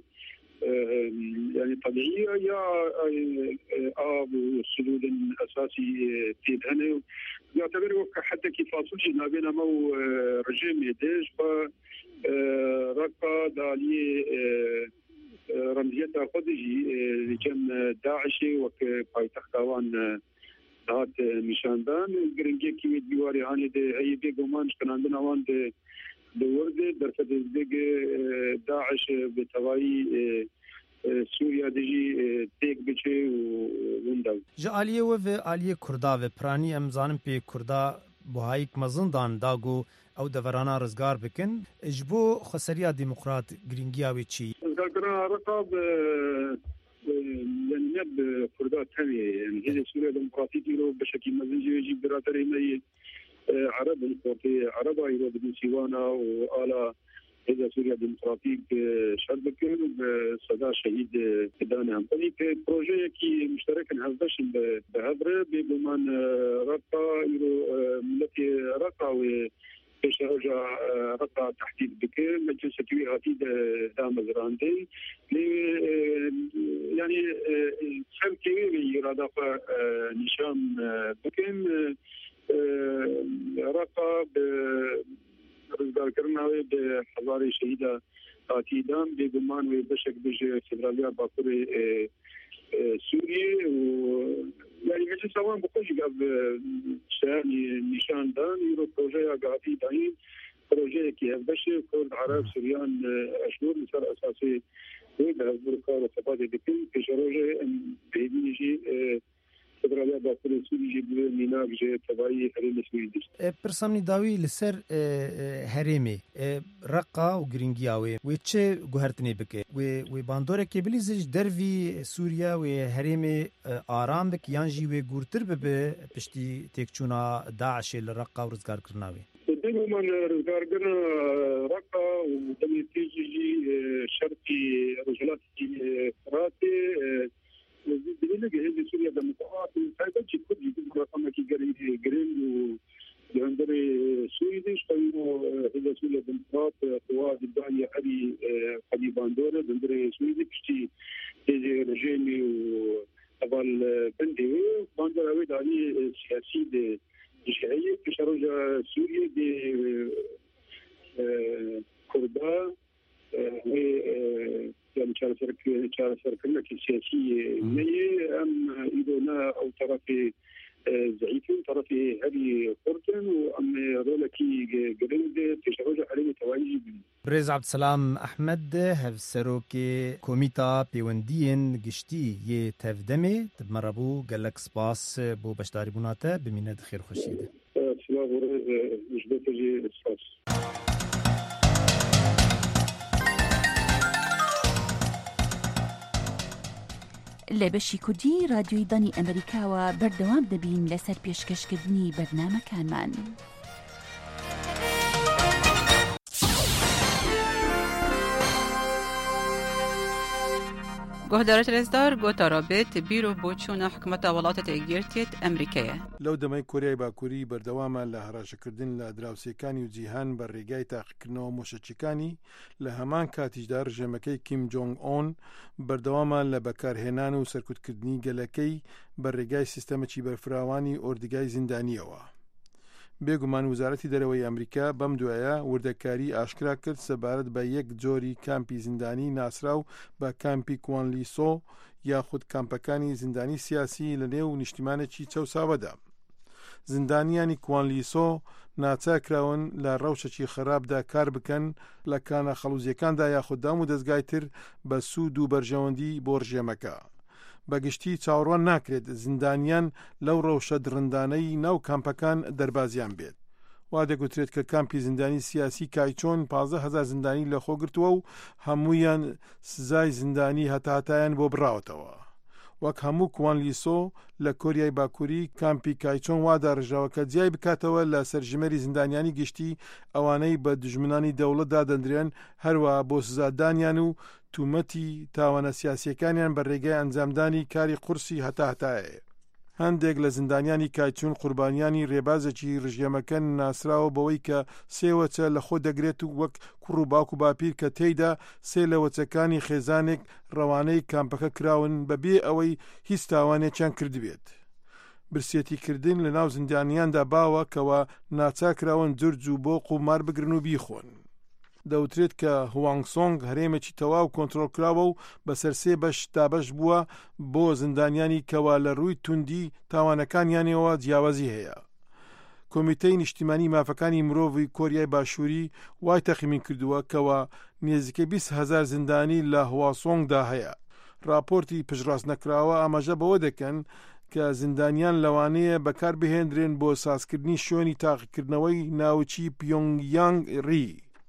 يعني طبيعية يا آب وسدود أساسي في هنا يعتبر وك حتى كيف فاصل جنابنا مو رجيم يدش فرقا دالي رمزية خدجي لجم داعشي وك بايتختوان هات نشاندان گرنگی کی دیواری هانی ده هی به گمان کنندن اوان ده دورد در فدزدگ داعش به توایی سوریا دیجی تیک بچه و ونداو جالیه و عالیه کردا و پرانی امزانم پی کردا بوهایک مزندان داگو او دورانه رزگار بکن اجبو خسریا دموکرات گرنگی اوی چی رزگارنا رقاب يعني نب كردات ثانية يعني هذه سوريا ديمقراطية يرو بشكل مزنجي يجيب براتري مي عرب القوطي عربا يرو بدون سيوانا وآلا هذا سوريا ديمقراطية شربكن بصدا شهيد دانا همطني في بروجي كي مشترك هزدش بهبرة ببمان رقا يرو ملتي رقا پیش روزا رقا تحدید بکر مجلس توی هاتی دام زراندی یعنی سر کی اراده نشان بکن رقا رزگار کرنا و به هزار شهید هاتی دام بیگمان و بشک بج فدرالیا باکور سوریه و يعني مجلس اوان بخوش قبل شهرني نشان دان يرو بروجي قاعدين داين بروجي كي هبشه كرد عرب سوريان اشهر مثال اساسي وده بركه وثبات بكل في بروجي بيجي فدراليا باكور سوري جي ميناك جي تبعي هرم سوري برسامني داوي لسر هرمي رقا وغرينجياوي وچه گوهرتني بك و باندوره كي بليز دروي سوريا و هرمي آرام بك يانجي و گورتر به پشتي تكچونا داعش الرقا ورزگار کرناوي دغه من رزگار کرنا رقا ودمي تيجي شرطي رجلات فراتي بدنا جهاز سوريا ديمقراطي فايدة كل يجيب رقم كي جرين وعندنا سويدش قالوا هذا سوريا ديمقراط قوات الداعية علي قريبان دورة عندنا سويدش كشتي هذا رجيمي وطبعا بندي باندر هذا داني سياسي جهية كشروجا سوريا دي كردا يعني شارع سركنا كسياسية نية أم إذا أو طرفي زعيفين طرفي هذه قرطن وأم رولكي جريند تشرج عليه تواجد. بريز عبد السلام أحمد هفسروكي كوميتا بيوندين قشتي يتفدمي تبمربو قالك سباس بو بشتاري بوناته بمينة خير خشيدة. سلام ورز مجبوط جي سباس. لە بەشی کوردی رادیۆی دانی ئەمریکاوە بەردەوام دەبین لەسەر پێشکەشکردنی بەرنامەکانمان. گۆهدارە رێزدار گۆتا رابێت بیرۆ بۆچوونە حکومەتە وڵاتە تێگەیشتێت ئەمریکایە. لەو دەمەی کۆریای باکووری بەردەوامە لە هەڕاشەکردن لە دراوسەکانی و جیهان بە ڕێگای تاقیکردنەوە مۆشەچیەکانی لە هەمان کاتیشدا ڕژێمەکەی کیم جۆنگ ئۆن بەردەوامە لە بەکارهێنان و سەرکوتکردنی گەلەکەی بە ڕێگای سیستەمەکی بەرفراوانی ئۆردگای زیندانیەوە. بێگومان وزارەتی دەرەوەی ئەمریکا بەم دوایە وردەکاری ئاشکرا کرد سەبارەت بە یەک جۆری کامپی زیندانی ناسراو بە کامپی کوانلیسۆ یاخود کامپەکانی زیندانی سیاسی لە نێو نیشتیمانێکی چەوساوەدا. زیندانیانی کوانلیسۆ ناچاکراون لە ڕەوشەکی خراپدا کار بکەن لە کانە خەڵوزیەکاندا یاخود دام و دەستگای تر بە سوود و بەرژەوەندی بۆ ڕژێمەکە. بەگشتی چاوەڕوان ناکرێت زیندانیان لەو ڕەوشە درندانەی ناو کامپەکان دەربازیان بێت. وا دەگوترێت کە کامپی زیندانی سیاسی کایچۆن 15,000 زیندانی لەخۆ گرتووە و هەموویان سزای زیندانی هەتاتایان بۆ بڕاوەتەوە. وەک هەموو کوانلیسۆ لە کۆریای باکووری کامپی کایچۆن وادا ڕژاوەکە جیای بکاتەوە لە سەرژمێری زیندانیانی گشتی ئەوانەی بە دژمنانی دەوڵەتدا دەندرێن هەروە بۆ سزادانیان و تومەتی تاوانە سیاسیەکانیان بە ڕێگای ئەنجامدانی کاری قورسی هەتاهتایە. هەندێک لە زیندانیانی کایچوون قوربانیانی ڕێبازێکی ڕژێمەکە ناسراوە بەوەی کە سێوەچە لە خۆ دەگرێت و وەک کوڕ و باوک و باپیر کە تێیدا سێ لە وەچەکانی خێزانێک ڕەوانەی کامپەکە کراون بەبێ ئەوەی هیچ تاوانێکیان کردبێت. برسێتیکردن لە ناو زیندانیاندا باوە کەوە ناچاکراون جورج و بۆ قومار بگرن و بیخۆن. دەوترێت کە هوانگ سۆنگ هەرێمێکی تەواو کۆنتڕۆلکراوە و بەسەر سێ بەش دابەش بووە بۆ زیندانیانی کەوا لە ڕووی توندی تاوانەکانیانەوە جیاوازی هەیە. کۆمیتەی نیشتیمانی مافەکانی مرۆڤی کۆریای باشووری وای تەخمین کردووە کەوا نێزیکە 20,000 زیندانی لە هواسۆنگدا هەیە. راپۆرتی پشتڕاست نەکراوە ئاماژە بەوە دەکەن کە زیندانیان لەوانەیە بەکار بهێنرێن بۆ سازکردنی شوێنی تاقیکردنەوەی ناوچی پیۆنگیانگ ری.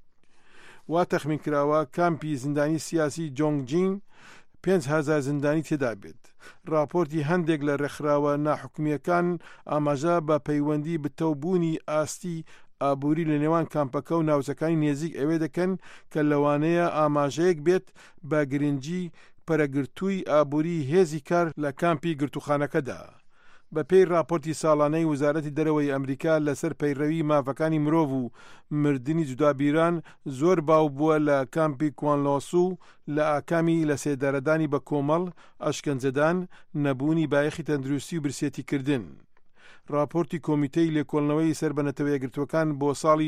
وا تەخمین کراوە کامپی زیندانی سیاسی جۆنگجین 5,000 زیندانی تێدا بێت. راپۆرتی هەندێک لە ڕێکخراوە ناحکومیەکان ئاماژە بە پەیوەندی بتەوبوونی ئاستی ئابووری لە نێوان کامپەکە و ناوچەکانی نێزیک ئەوێ دەکەن کە لەوانەیە ئاماژەیەک بێت بە گرنگی پەرەگرتووی ئابووری هێزی کار لە کامپی گرتوخانەکەدا. بە پێی راپۆرتی ساڵانەی وزارەتی دەرەوەی ئەمریکا لەسەر پەیڕەوی مافەکانی مرۆڤ و مردنی جودابیران زۆر باو بووە لە کامپی کوانلۆسو لە ئاکامی لە سێدارەدانی بە کۆمەڵ، ئەشکەنجەدان، نەبوونی بایەخی تەندروستی و برسێتیکردن. راپۆرتی کۆمیتەی لێکۆڵنەوەی سەربەنەتەوە یەکگرتوەکان بۆ ساڵی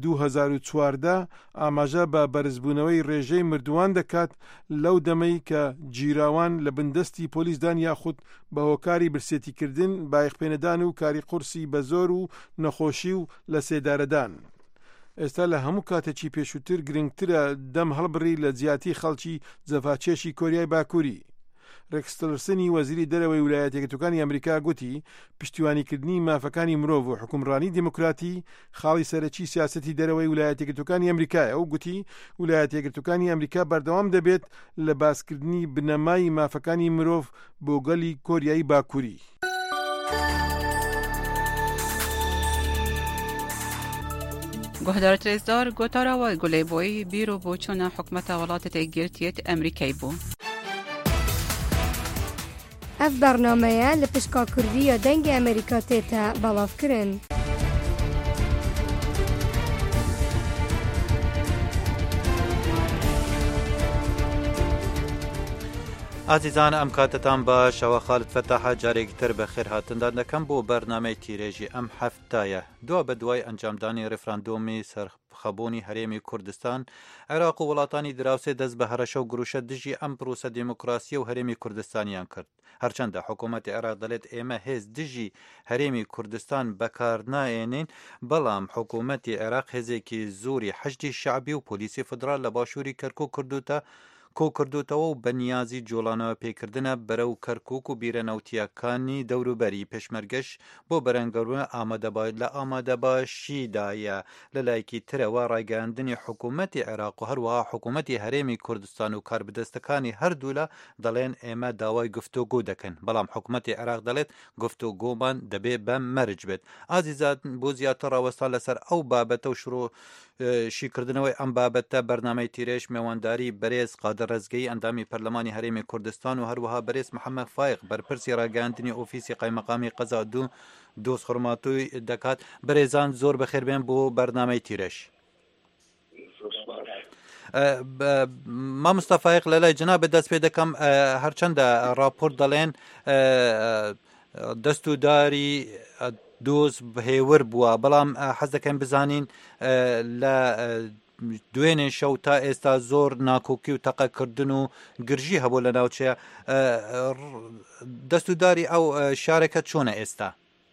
2014 ئاماژە بە بەرزبوونەوەی ڕێژەی مردووان دەکات لەو دەمەی کە جیراوان لە بندستی پۆلیسدان یاخود بە هۆکاری برسێتیکردن، بایەخپێنەدان و کاری قورسی بە زۆر و نەخۆشی و لە سێدارەدان. ئێستا لە هەموو کاتێکی پێشووتر گرنگترە دەم هەڵبڕی لە جیاتی خەڵکی جەفاچێشی کۆریای باکووری. ڕێکس تیلرسنی وەزیری دەرەوەی ویلایەتە یەکگرتووەکانی ئەمریکا گوتی پشتیوانیکردنی مافەکانی مرۆڤ و حکومڕانی دیموکراتی خاڵی سەرەکی سیاسەتی دەرەوەی ویلایەتە یەکگرتووەکانی ئەمریکایە و گوتی ویلایەتە یەکگرتووەکانی ئەمریکا بەردەوام دەبێت لە باسکردنی بنەمای مافەکانی مرۆڤ بۆ گەلی کۆریایی باکووری. گۆهدارە رێزدار گۆتاراوای گولەیبۆی بیرۆ بۆچوونە حکومەتە وڵاتە تێگەیشتێت ئەمریکای بوو. ئەف بەرنامەیە لە پشکا کوردیە دەنگی ئەمریکا تێتە بەڵاوکردن. ئازیزان ئەم کاتتان باش ئەوە خالت فەتاحە جارێکی تر بە خێر هاتندا دەکەم بۆ بەرنامەی تیرێژی ئەم هەفتایە دو بە دوای ئەنجامدانی ڕێفراندۆمی سەرخەبوونی هەرێمی کوردستان عێراق و وڵاتانی دراوسێ دەست بە هەرەشە و گروشە دژی ئەم پرۆسە دیموکراسی و هەرێمی کوردستانیان کرد هەرچەندە حکوومەتی عێراق دەڵێت ئێمە هێز دژی هەرێمی کوردستان بەکار نایێنین بەڵام حکوومەتی عێراق هێزێکی زۆری حەشدی شعبی و پۆلیسی فدرال لە باشووری کەرکووک کردوتەوە و بەنیازی جۆڵانەوە پێکردنە بەرەو کەرکووک و بیرەنەوتیەکانی دەوروبەری پێشمەرگەش بۆ بەرەنگەڕوونە لە ئامادەباشیدایە لەلایەکی ترەوە ڕایگەاندنی حکوومەتی عێراق و هەروەها حکوومەتی هەرێمی کوردستان و کاربدەستەکانی هەردوو لە دەڵێن ئێمە داوای گفتوگۆ دەکەن بەڵام حکوومەتی عێراق دەڵێت گفتوگۆمان دەبێ بە مەرج بێت ئازیزات بۆ زیاتر ڕاوەستان لەسەر ئەو بابەتە و شروع شیکردنەوەی ئەم بابەتە بەرنامەی تیرێژ میێوانداری بەرێز قادر ڕزگەی ئەندامی پەرلەمانی هەرێمی کوردستان و هەروەها بەرێز محەممەد فایق بەرپرسی ڕاگەاندنی ئۆفیسی قایمەقامی قەزا دوو دۆست خورماتووی دەکات بەرێزان زۆر بەخێربێن بۆ بەرنامەی تیرێژ مامۆستا فایق لەلای جناب دەست پێ دەکەم هەرچەندە راپۆرت دەڵێن دەستورداری دۆز هێور بووە بەڵام حەز دەکەم بزانین لە دوێنێ شەو تا ئێستا زۆر ناکۆکی و تەقەکردن و گرژی هەبوو لە ناوچەیە دەستورداری ئەو شارەکە چۆنە ئێستا؟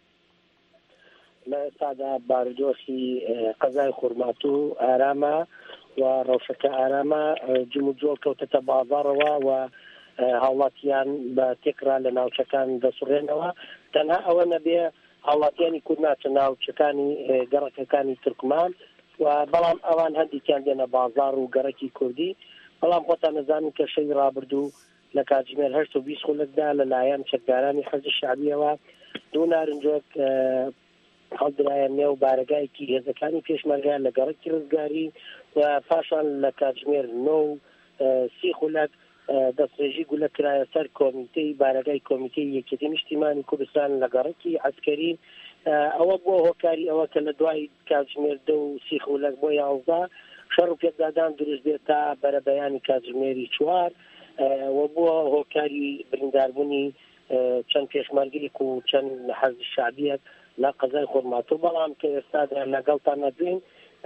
لە ئێستادا بارودۆخی قەزای خورماتوو ئارامە و ڕەوشەکە ئارامە جم و جۆڵ کەوتەتە بازاڕەوە و هاوڵاتیان بە تێکرا لە ناوچەکان دەسوڕێنەوە تەنها ئەوە نەبێ هاوڵاتیانی کورد ناچە ناوچەکانی گەڕەکەکانی تورکمان و بەڵام ئەوان هەندێکیان دێنە بازار و گەڕەکی کوردی بەڵام خۆتان نەزانن کە شەوی ڕابردوو لە کاتژمێر 8:20 خولەکدا لەلایەن چەکدارانی حەزی شعبیەوە دوو نارنجۆک هەڵدرایە نێو بارگایەکی هێزەکانی پێشمەرگیان لە گەڕەکی ڕزگاری و پاشان لە کاتژمێر 9:30 خولەک دەستێژی گولە کرایە سەر کۆمیتەی بارگای کۆمیتەی یەکێتی نیشتیمانی کوردستان لە گەڕەکی عەسکەری ئەوە بۆ هۆکاری ئەوە کە لە دوای کاتژمێر 2:30 خولەک بۆ 11 شەڕ و پێکدادان دروست بێت تا بەرەبەیانی کاتژمێری 4 و بۆ هۆکاری برینداربوونی چەند پێشمەرگێک و چەند حەزب شعبیەک لە قەزای خورماتوو بەڵام کە ئێستادا لەگەڵتان نەبووین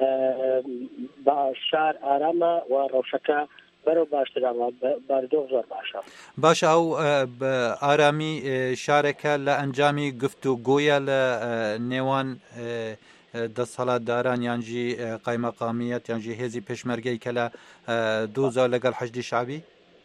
بە شار ئارامە و ڕەوشەکە بەرەو باشترەوە باردۆخ زۆر باشە باشە ئەو ئارامی شارێکە لە ئەنجامی گفتوگۆیە لە نێوان دەسەڵاتداران یانجی قایمەقامیەت یانجی هێزی پێشمەرگەی کە لە دووزە لەگەڵ حەشدی شعبی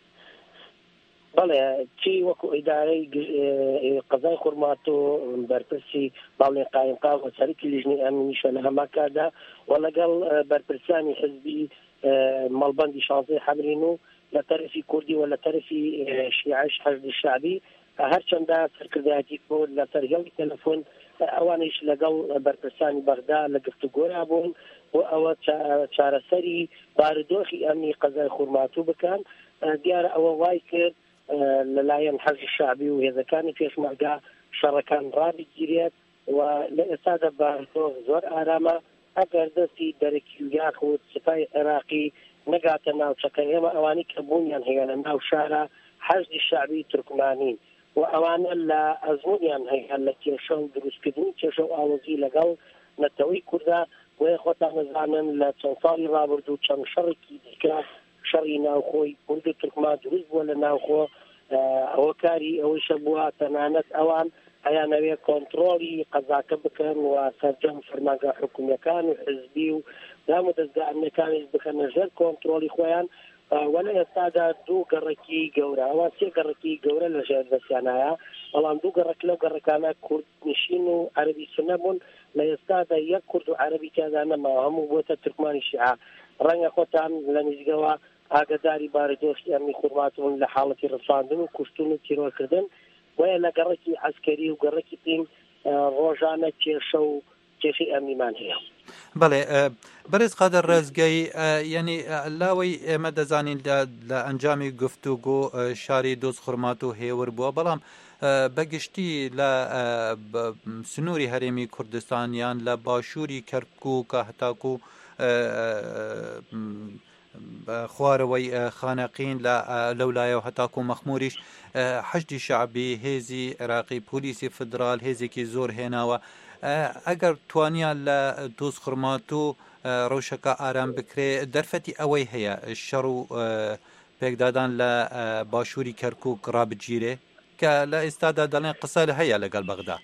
بەڵێ چی وەکو ئیدارەی قەزای خورماتوو بەرپرسی باڵێ قایمقام و سەرکی لیژنەی ئەمنیشە لە هەماکادا و لەگەڵ بەرپرسانی حزبی مەڵبەندی 16 حەمرین و لە تەرەفی کوردی و لە تەرەفی شیعەش حەزبی شعبی هەرچەندە سەرکردایەتی بۆ لە سەرهێڵی تەلەفۆن ئەوانش لەگەڵ بەرپرسانی بەغدا لە گفتوگۆرا بوون و ئەوە چارەسەری بارودۆخی ئەمنی قەزای خورماتوو بکەن دیارە ئەوە وای کرد لەلایەن حەزبی شعبی و هێزەکانی پێشمەرگا شەڕەکان ڕابگیرێت و لە ئێستادا بارودۆخ زۆر ئارامە ئەگەر دەستی دەرەکی و یاخود سپای عێراقی نەگاتە ناوچەکە ئێمە ئەوانی کە بوونیان هەیە لە ناو شارە حەزبی شعبی تورکمانین و ئەوانە لە ئەزمونیان هەیە لە کێشە و دروستکردنی کێشە و ئاڵۆزی لەگەڵ نەتەوەی کووردا وێ خۆتان نەزانن لە چەند ساڵی ڕابردوو چەند شەڕێکی دیکە شەڕی ناوخۆی کورد و تورکمان دروست بووە لە ناوخۆ هۆکاری ئەوەیشە بووە تەنانەت ئەوان ئەیانەوێ کۆنتڕۆڵی قەزاکە بکەن و سەرجەم فەرمانگە حکوومیەکان و حزبی و دام و دەستگا ئەمنیەکانیش بکەنە ژێر کۆنتڕۆڵی خۆیان وەلە ئێستادا دوو گەڕێکی گەورە ئەوە سێ گەڕێکی گەورە لە ژێر دەستیانایە بەڵام دوو گەڕێک لەو گەڕەکانە کورد نشین و عەرەبی سونە بوون لە ئێستادا یەک کورد و عەرەبی تیادا نەماوە هەموو بۆتە تورکمانی شیعە ڕەنگە خۆتان لە نزیکەوە ئاگداری بارودۆخی ئەمنی خورماتوون لە حاڵەتی ڕەساندن و کوشتن و تیرۆرکردن وەیە لە گەڕێکی عەسکەری و گەڕێکی تیم ڕۆژانە کێشە و کێشەی ئەمنیمان هەیە. بەڵێ بەرز قادر ڕێزگەی یعنی لاوەی ئێمە دەزانین لە ئەنجامی گفتوگۆ شاری دۆزخورمات و هێور بووە بەڵام بەگشتی لە سنووری هەرێمی کوردستانیان لە باشووری کەرکووک کە هەتاکو خوارەوەی خانەقین لەولایە و هەتاکو مەخموریش حەشدی شعبی هێزی عێراقی پۆلیسی فدرال هێزێکی زۆر هێناوە. ئەگەر توانیان لە دۆزخورمات و ڕەوشەکە ئارام بکرێ دەرفەتی ئەوەی هەیە شەڕ و پێکدادان لە باشووری کەرکووک ڕابگیرێ کە لە ئێستادا دەڵێن قسە هەیە لەگەڵ بەغدا.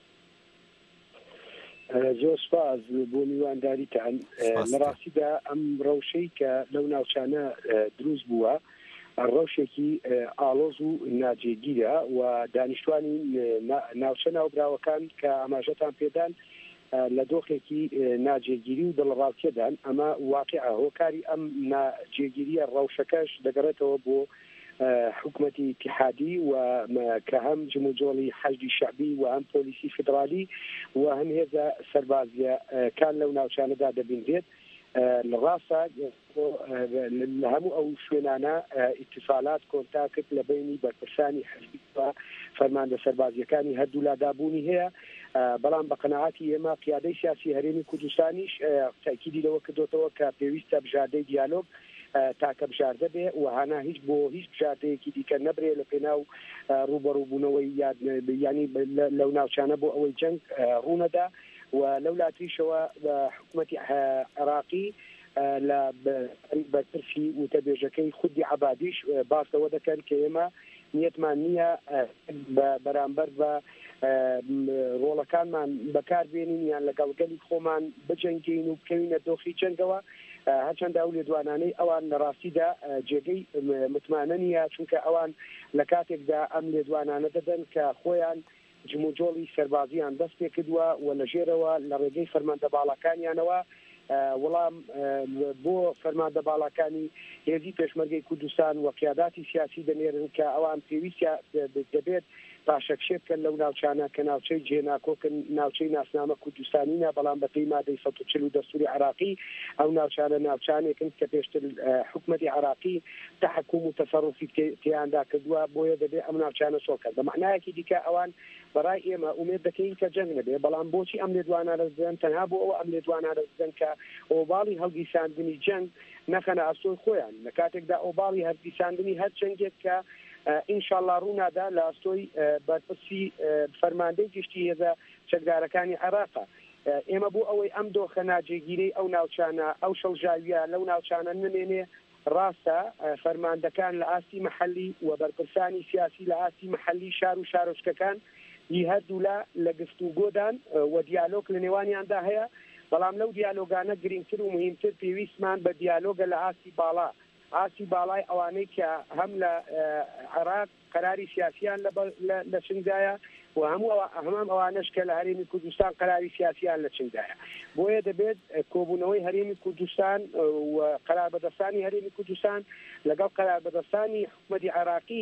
زۆر سپاس بۆ میوانداریتان. لە ڕاستیدا ئەم ڕەوشەی کە لەو ناوچانە دروست بووە ڕەوشێکی ئاڵۆز و ناجێگیرە و دانیشتوانی ناوچە ناوبراوەکان کە ئاماژەتان پێدان لە دۆخێکی ناجێگیری و دڵڕاستیەدان ئەمە واقعە هۆکاری ئەم ناجێگیریە ڕەوشەکەش دەگەڕێتەوە بۆ حکومەتی اتحادی و کە هەم جموجۆڵی حەشدی شعبی و هەم پۆلیسی فدرالی و هەم هێزە سەربازیەکان لەو ناوچانەدا دەبینرێت. لە ڕاستە لە هەموو ئەو شوێنانە ئیتیفالات کۆنتاکت لە بینی بەرپرسانی حەزبی و فەرماندە سەربازیەکانی هەردوو لادابوونی هەیە، بەڵام بە قەناعەتی ئێمە قیادەی سیاسی هەرێمی کوردستانیش تاکیدی لەوە کردوتەوە کە پێویستە بژاردەی دیالۆگ تاکە بژاردە بێ و هانا هیچ بۆ هیچ بژاردەیەکی دیکە نەبرێ لە پێناو ڕوبەڕووبوونەوەی ینی لەو ناوچانە بۆ ئەوەی جەنگ ڕوونەدا و لەو لاتریشەوە حکومەتی عێراقی لە بەرپرسی وتەبێژەکەی خودی عەبادیش باسەوە دەکەن کە ئێمە نیەتمان نییە بەرامبەر بە ڕۆڵەکانمان بەکاربێنین یان لەگەڵگەلی خۆمان بجەنگین و بکەوینە دۆخی جەنگەوە. هەرچەندە ئەو لێدوانانەی ئەوان لە ڕاستیدا جێگەی متمانە نیە، چونکە ئەوان لە کاتێکدا ئەم لێدوانانە دەدەن کە خۆیان جموجۆڵی سەربازیان دەست پێ کردووە و لە ژێرەوە لە ڕێگەی فەرماندە باڵەکانیانەوە وەڵام بۆ فەرماندە باڵەکانی هێزی پێشمەرگەی کوردستان و قیاداتی سیاسی دەنێرن کە ئەوان پێویستە دەبێت پاشەکشێ بکەن لەو ناوچانە کە ناوچەی جێناکۆکن ناوچەی ناسنامە کوردستانینە، بەڵام بەپێی مادەی 140 دەستوری عراقی ئەو ناوچانە ناوچانێکن کە پێشتر حکومەتی عراقی تحکوم و تەسەڕوفی تیاندا کردووە، بۆیە دەبێت ئەم ناوچانە سۆکە. بە معنایەکی دیکە ئەوان بەڕای ئێمە ئومێد دەکەین کە جەنگ نەبێ، بەڵام بۆچی ئەم لێدوانانە دەزدەن؟ تەنها بۆ ئەوە ئەم لێدوانانە دەزدەن کە ئۆباڵی هەڵگیرساندنی جەنگ نەخەنە ئەستۆی خۆیان، لە کاتێکدا ئۆباڵی هەڵگیرساندنی هەر جەنگێک کە ئینشاءالله ڕوونادا لە ئەستۆی بەرپرسی فەرماندەی گشتی هێزە چەکدارەکانی عێراقا. ئێمە بۆ ئەوەی ئەم دۆخە ناجێگیرەی ئەو ناوچانە ئەو شەوژاویە لەو ناوچانە نمێنێ، ڕاستە فەرماندەکان لە ئاستی مەحەلی و بەرپرسانی سیاسی لە ئاستی مەحەلی شار و شارۆچکەکان هی هەردوولا لە گفتوگۆدان و دیالۆگ لە نێوانیاندا هەیە، بەڵام لەو دیالۆگانە گرنگتر و مهمتر پێویستمان بە دیالۆگە لە ئاستی باڵا، ئاسی باڵای ئەوانەی کە هەم لە عێراق قەراری سیاسیان لە چنگدایە و هەمام ئەوانەش کە لە هەرێمی کوردستان قەراری سیاسیان لە چنگدایە. بۆیە دەبێت کۆبوونەوەی هەرێمی کوردستان و قەراربەدەستانی هەرێمی کوردستان لەگەڵ قەراربەدەستانی حکومەتی عێراقی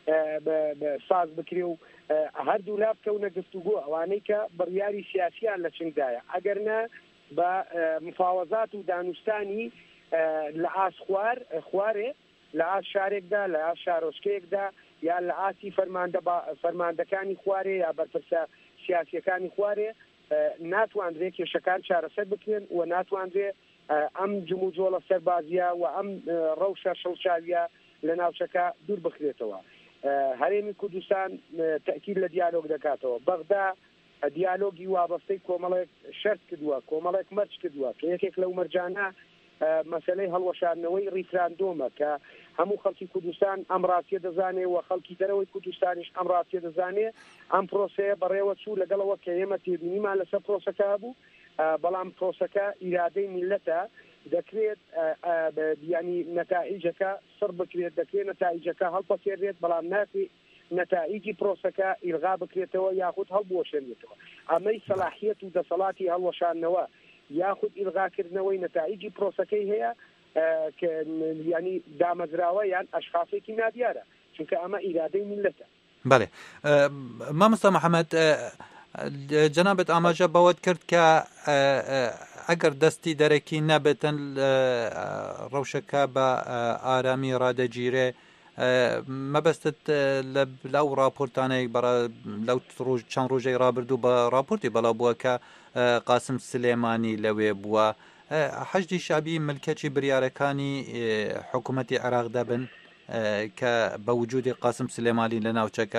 ساز بکرێ و هەردوو لا بکەونە گفتوگۆ ئەوانەی کە بڕیاری سیاسیان لە چنگدایە، ئەگەرنە بە مفاوەزات و دانوستانی لە ئاس خوارێ لە ئاس شارێکدا لە ئاس شارۆچکەیەکدا یا لە ئاسی فەرماندەکانی خوارێ یا بەرپرسە سیاسیەکانی خوارێ ناتوانرێت کێشەکان چارەسەر بکرێن و ناتوانرێت ئەم جموجۆڵە سەربازیە و ئەم ڕەوشە شەڵچاویە لە ناوچەکە دوور بخرێتەوە. هەرێمی کوردستان تەکید لە دیالۆگ دەکاتەوە. بەغدا دیالۆگی وابەستەی کۆمەڵێک شەرت کردووە، کۆمەڵێک مەرج کردووە کە یەکێک لەو مەرجانە مەسەلەی هەڵوەشاندنەوەی ریفراندۆمە کە هەموو خەڵکی کوردستان ئەم ڕاستیە دەزانێ و خەڵکی دەرەوەی کوردستانیش ئەم ڕاستیە دەزانێ. ئەم پرۆسەیە بەڕێوە چوو لەگەڵەوە کە ئێمە تێبینیمان لەسەر پرۆسەکە بوو، بەڵام پرۆسەکە ئیرادەی میلەتە، دەکرێت ینی نەتائیجەکە سڕ بکرێت، دەکرێت نەتائیجەکە هەڵپەسێنرێت، بەڵام ناکرێت نەتائیجی پرۆسەکە ئیلغا بکرێتەوە یاخود هەڵبوەشێنێتەوە. ئەمەی سەلاحیەت و دەسەڵاتی هەڵوەشاندنەوە یاخود ئیلغاکردنەوەی نەتائیجی پرۆسەکەی هەیە کە ینی دامەزراوە یان ئەشخاصێکی نادیارە، چونکە ئەمە ئیرادەی میلەتە. بەڵێ مامۆستا محەممەد، جەنابەت ئاماژە بەوەت کرد کە ئەگەر دەستی دەرەکی نەبێتن ڕەوشەکە بە ئارامی ڕادەگیرێ مەبەستت لەو راپۆرتانەیە لەو چەند ڕۆژەی ڕابردوو بە راپۆرتی بەڵاو بووە کە قاسم سلێمانی لەوێ بووە حەشدی شابی ملکەچی بریارەکانی حکوومەتی عێراق دەبن کە بە وجودی قاسم سلێمانی لە ناوچەکە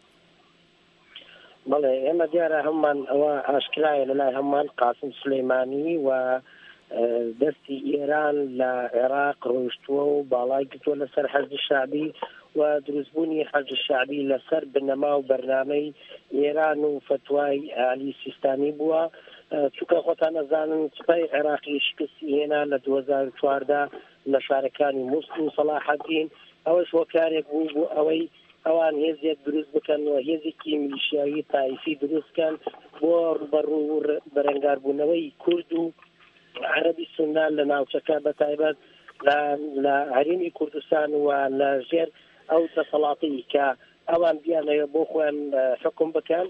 بەڵێ ئێمە دیارە هەممان ئەوە ئاشکرایە لەلای هەممان قاسم سلێمانی و دەستی ئێران لە عێراق ڕۆیشتووە و باڵای گرتووە لەسەر حەشدی شعبی و دروستبوونی حەشدی شعبی لەسەر بنەما و بەرنامەی ئێران و فتوای عالی سیستانی بووە چونکە خۆتان ئەزانن سوپای عێراقی شکستی هێنا لە 2014 لە شارەکانی مووسڵ و سەلاحەدین ئەوەش وەکارێک بوو بۆ ئەوەی ئەوان هێزێک دروست بکەن و هێزێکی میلیشیایی تایفی دروستکەن بۆ ڕوبەڕوو بەرەنگاربوونەوەی کورد و عەرەبی سوننا لە ناوچەکە بەتایبەت لە هەرێمی کوردستان و لە ژێر ئەو دەسەڵاتی کە ئەوان بیانەوە بۆ خۆیان حکم بکەن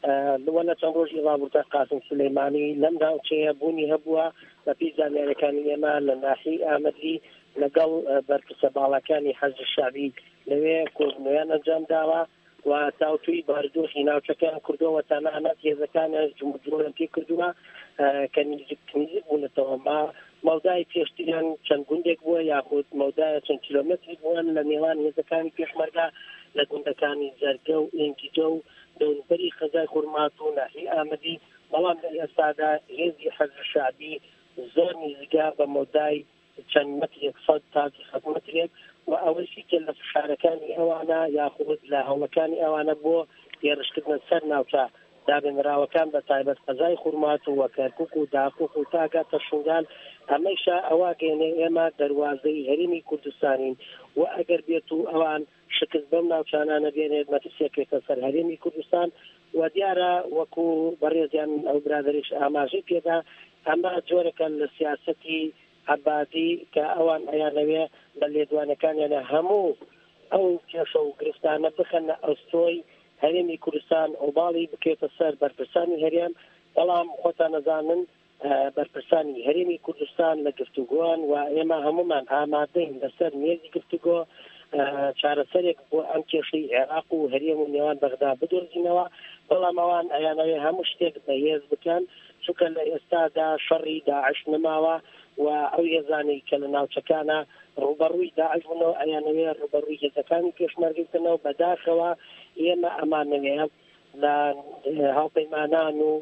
لە چەند ڕۆژی ڕابردوودا قاسم سلێمانی لەم ناوچەیە بوونی هەبووە بە پێی زانیاریەکانی ئێمە لە ناحیەی ئامەدی لەگەڵ بەرپرسە باڵەکانی حەزب شعبی لەوێ کۆبنەوەیان ئەنجام داوە و تاوتوی باردۆخی ناوچەکان کردەوە تەنانەت هێزەکانیان جمهوریان پێ کردووە کە نزیک بوونەتەوە مەودای پێشتریان چەند گوندێک بووە یاخود مەودایە چەند کیلۆمەتری بوون لە نێوان هێزەکانی پێشمەرگا لە گوندەکانی زەرگە و ئێنگیجە و دەوروبەری خەزای خورمات و ناحیەی ئامەدی بەڵام لە ئێستادا هێزی حەزب شعبی زۆر نزیکا بە مەودای چەند مەترێک 100 تا 200 مەترێک و ئەوەشی کە لە شارەکانی ئەوانە یاخود لە هەوڵەکانی ئەوانە بۆ هێرشکردنە سەر ناوچە دابێنراوەکان بە تایبەت قەزای خورمات و وەکەرکوک و داپوک و تاگاتە شنگان ئەمەیشا ئەوا گەێنێ ئێمە دەواازەی هەرێمی کوردستانین و ئەگەر بێت و ئەوان شکست بەم ناوچانانە بێنێت مەترسیەکێتە سەر هەرێمی کوردستان و دیارە وەکو بەڕێزیان ئەو برادریش ئاماژەی پێدا ئەمە جۆرەکە لە سیاسەتی عبادی کە ئەوان ئەیانەوێ بە لێدوانەکانیانە هەموو ئەو کێشە و گرفتانە بخەنە ئەستۆی هەرێمی کوردستان ئۆباڵی بکێتە سەر بەرپرسانی هەرێم بەڵام خۆتان نەزانن بەرپرسانی هەرێمی کوردستان لە گفتوگۆیان و ئێمە هەمومان ئامادەین لەسەر مێزی گفتوگۆ چارەسەرێک بۆ ئەم کێشەی عێراق و هەرێم و نێوان بەغدا بدۆزینەوە بەڵام ئەوان ئەیانەوێ هەموو شتێک بەهێز بکەن چونکە لە ئێستادا شەڕی داعش نماوە و ئەو هێزانەی کە لە ناوچەکانە ڕوبەڕووی داعش بوونەوە ئەیانەوێ ڕوبەڕووی هێزەکانی پێشمەرگەکەنەوە بەداخەوە ئێمە ئەمانەوێ لە هاوپەیمانان و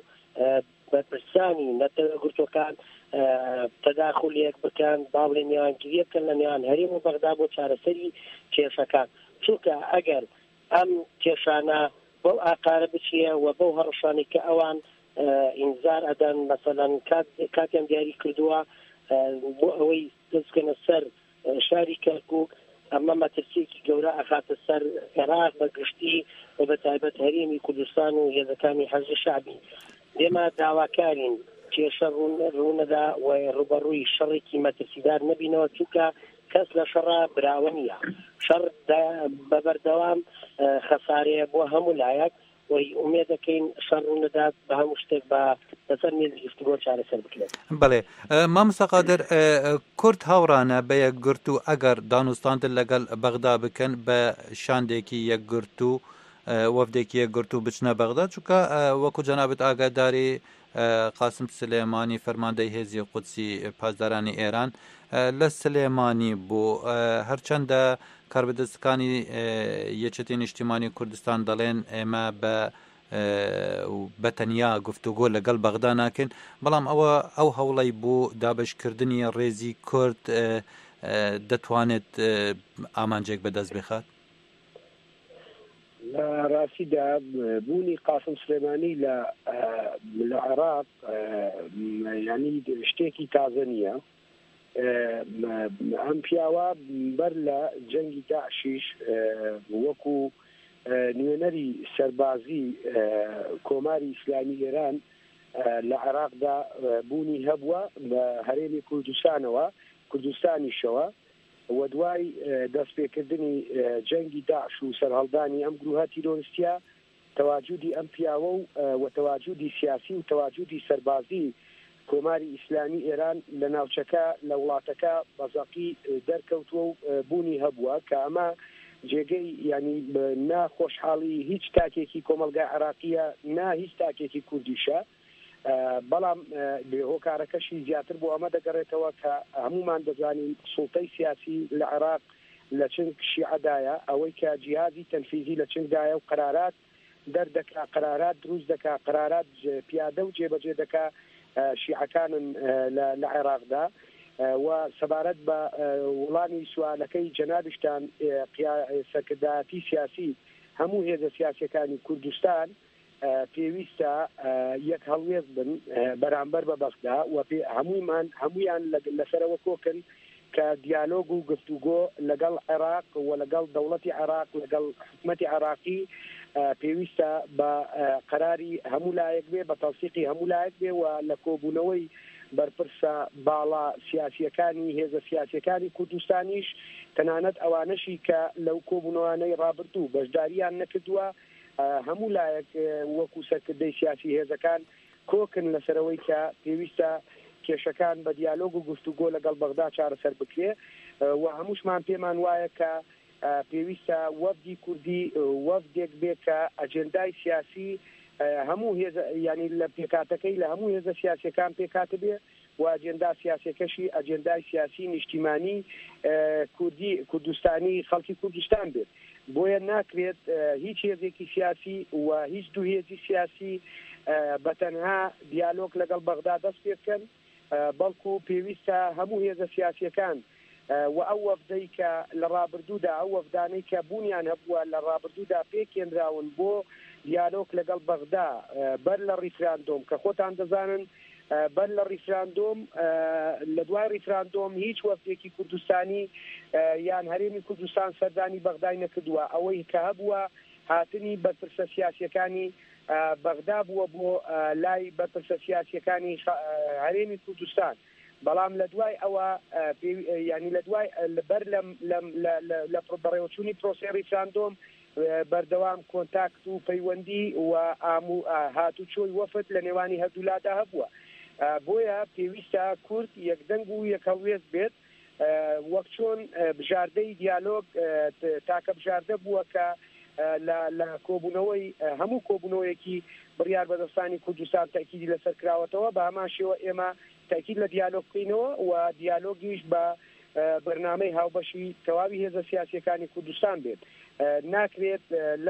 بەرپرسانی نەتەوەگرتوەکان تەداخولێک بکەن باڵێ نێوانگیری بکەن لە نێوان هەرێم و بەغدا بۆ چارەسەری کێشەکان چونکە ئەگەر ئەم کێشانە بەو ئاقارە بچیە و بەو هەڕەشانی کە ئەوان ئینزار ئەدەن مەسەلەن کاتیان دیاری کردووە بۆ ئەوەی دەستکەنە سەر شاری کەرکووک ئەمە مەترسیێکی گەورە ئەخاتە سەر عێراق بە گشتی و بە تایبەت هەرێمی کوردستان و هێزەکانی حەزب شعبی ئێمە داواکارین کێشە ڕوونەدا و ڕوبەڕووی شەڕێکی مەترسیدار نەبینەوە چونکە کەس لە شەڕە براوە نییە شەڕ بەبەردەوام خەسارەیە بۆ هەموو لایەک وی ئومێد دەکەین شەڕ ڕوونەدات بە هەموو شتێک بە لەسەر مێزی گفتوگۆ چارەسەر بکرێت. بەڵێ مامۆستا قادر کورد هاوڕانە بە یەکگرت و ئەگەر دانوستاندن لەگەڵ بەغدا بکەن بە شاندێکی یەکگرت و وەفدێکی یەکگرت و بچنە بەغدا چونکە وەکو جەنابەت ئاگاداری قاسم سلێمانی فەرماندەی هێزی قودسی پاسدارانی ئێران لە سلێمانی بوو هەرچەندە کاربەدەستەکانی یەکێتی نیشتیمانی کوردستان دەڵێن ئێمە بە تەنیا گفتوگۆ لەگەڵ بەغدا ناکەین بەڵام ئەو هەوڵی بۆ دابشکردنی ڕێزی کورد دەتوانێت ئامانجێک بەدەست بخات. لە ڕاستیدا بوونی قاسم سلێمانی لە عێراق ینی شتێکی تازە نییە. ئەم پیاوە بەر لە جەنگی داعشیش وەکو نوێنەری سەربازی کۆماری ئیسلامی ئێران لە عێراقدا بوونی هەبووە بە هەرێمی کوردستانیشەوە و دوای دەستپێکردنی جەنگی داعش و سەرهەڵدانی ئەم گروهە تیرۆریستیە تەواجودی ئەم پیاوە و تەواجودی سیاسی و تەواجودی سەربازی کۆماری ئیسلامی ئێران لە ناوچەکە لە وڵاتەکە بەزەقی دەرکەوتووە و بوونی هەبووە کە ئەمە جێگەی ینی ناخۆشحاڵی هیچ تاکێکی کۆمەلگای عراقیە نا هیچ تاکێکی کوردیشە بەڵام هۆکارەکەشی زیاتر بۆ ئەمە دەگەڕێتەوە کە هەمومان دەزانین سوڵتەی سیاسی لە عێراق لە چنگ شیعەدایە ئەوەی کە جیهازی تەنفیزی لە چنگدایە و قرارات دەردەکا قرارات دروست دەکا قرارات پیادە و جێبەجێ دەکا شیعەکانن لە عێراقدا و سەبارەت بە وڵانی سوالەکەی جەنابشتان سەرکردایەتی سیاسی هەموو هێزە سیاسیەکانی کوردستان پێویستە یەک هەڵوێز بن بەرامبەر بە بەغدا و هەمویان لەسەرەوە کۆکن کە دیالۆگ و گفتوگۆ لەگەڵ عێراق و لەگەڵ دەوڵەتی عێراق لەگەڵ حکومەتی عێراقی پێویستە بە قەراری هەموو لایەک بێ بە تەوسیقی هەموو لایەک بێ و لە کۆبوونەوەی بەرپرسە باڵا سیاسیەکانی هێزە سیاسیەکانی کوردستانیش تەنانەت ئەوانەشی کە لەو کۆبوونەوانەی ڕابردوو بەشداریان نەکردووە هەموو لایەک وەکو سەرکردەی سیاسی هێزەکان کۆکن لەسەرەوەی کە پێویستە کێشەکان بە دیالۆگ و گفتوگۆ لەگەڵ بەغدا چارەسەر بکرێ و هەمووشمان پێمان وایە کە پێویستە وەفدی کوردی وەفدێک بێ کە ئەجێندای سیاسی هەموو هێزە ینی لە پێکاتەکەی لە هەموو هێزە سیاسیەکان پێکاتە بێ و ئەجێندا سیاسەکەشی ئەجێندای سیاسی نیشتیمانی کوردستانی خەڵکی کوردستان بێت بۆیە ناکرێت هیچ هێزێکی سیاسی و هیچ دوو هێزی سیاسی بەتەنها دیالۆگ لەگەڵ بەغدا دەست پێ بکەن بەڵکو پێویستە هەموو هێزە سیاسیەکان و ئەو وەفدەی کە لە ڕابردوودا ئەو وەفدانەی کە بوونیان هەبووە لە ڕابردوودا پێکێنراون بۆ دیالۆگ لەگەڵ بەغدا بەر لە ڕیفراندۆم کە خۆتان دەزانن بەر لە ڕیفراندۆم لە دوای ڕیفراندۆم هیچ وەفدێکی کوردستانی یان هەرێمی کوردستان سەردانی بەغدای نەکردووە ئەوەی کە هەبووە هاتنی بەرپرسە سیاسیەکانی بەغدا بووە بۆ لای بەرپرسە سیاسیەکانی هەرێمی کوردستان بەڵام لە دوای ئەوە ینی لە دوای بەر لە بەڕێوەچوونی پرۆسەی ڕیفراندۆم بەردەوام کۆنتاکت و پەیوەندی و هاتوچۆی وەفد لە نێوانی هەردوولادا هەبووە بۆیە پێویستە کورد یەکدەنگ و یەکەڵوێز بێت وەک چۆن بژاردەی دیالۆگ تاکە بژاردە بووە کە لە کۆبوونەوەی هەموو کۆبوونەوەیەکی بڕیار بەدەستانی کوردستان تاکیدی لەسەر کراوەتەوە بە هەمان شێوە ئێمە تاکید لە دیالۆگ بکەینەوە و دیالۆگیش بە بەرنامەی هاوبەشی تەواوی هێزە سیاسیەکانی کوردستان بێت ناکرێت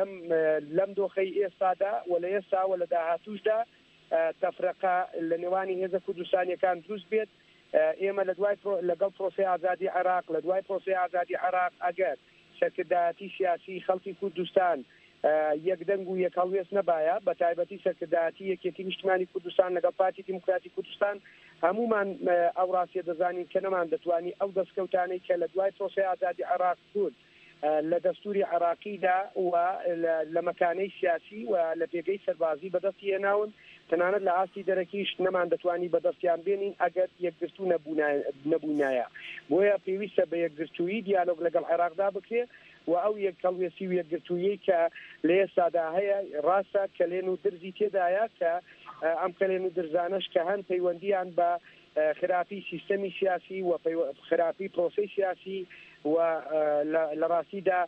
لەم دۆخەی ئێستادا و لە ئێستا و لە داهاتووشدا تەفرەقە لە نێوانی هێزە کوردستانیەکان دروست بێت ئێمە لەگەڵ پرۆسەی ئازادی عێراق لە دوای پرۆسەی ئازادی عێراق ئەگەر سەرکردایەتی سیاسی خەڵکی کوردستان یەکدەنگ و یەکەڵوێز نەبایە بە تایبەتی سەرکردایەتی یەکێتی نیشتیمانی کوردستان لەگەڵ پارتی دیموکراتی کوردستان هەموومان ئەو ڕاستیە دەزانین کە نەمان دەتوانی ئەو دەستکەوتانەی کە لە دوای پرۆسەی ئازادی عێراق بوون لە دەستوری عێراقیدا و لە مەکانەی سیاسی و لە پێگەی سەربازی بەدەستی هێناون تەنانەت لە ئاستی دەرەکیش نەمان دەتوانی بەدەستیان بێنین ئەگەر یەکگرتو نەبوونایە بۆیە پێویستە بە یەکگرتووی دیالۆگ لەگەڵ عێراقدا بکرێ و ئەو یەکەڵوێسی و یەکگرتوویی کە لە ئێستادا هەیە ڕاستە کەلێن و درزی تێدایە کە ئەم کەلێن و درزانەش کە هەن پەیوەندیان بە خراپی سیستەمی سیاسی و خراپی پرۆسەی سیاسی و لە ڕاستیدا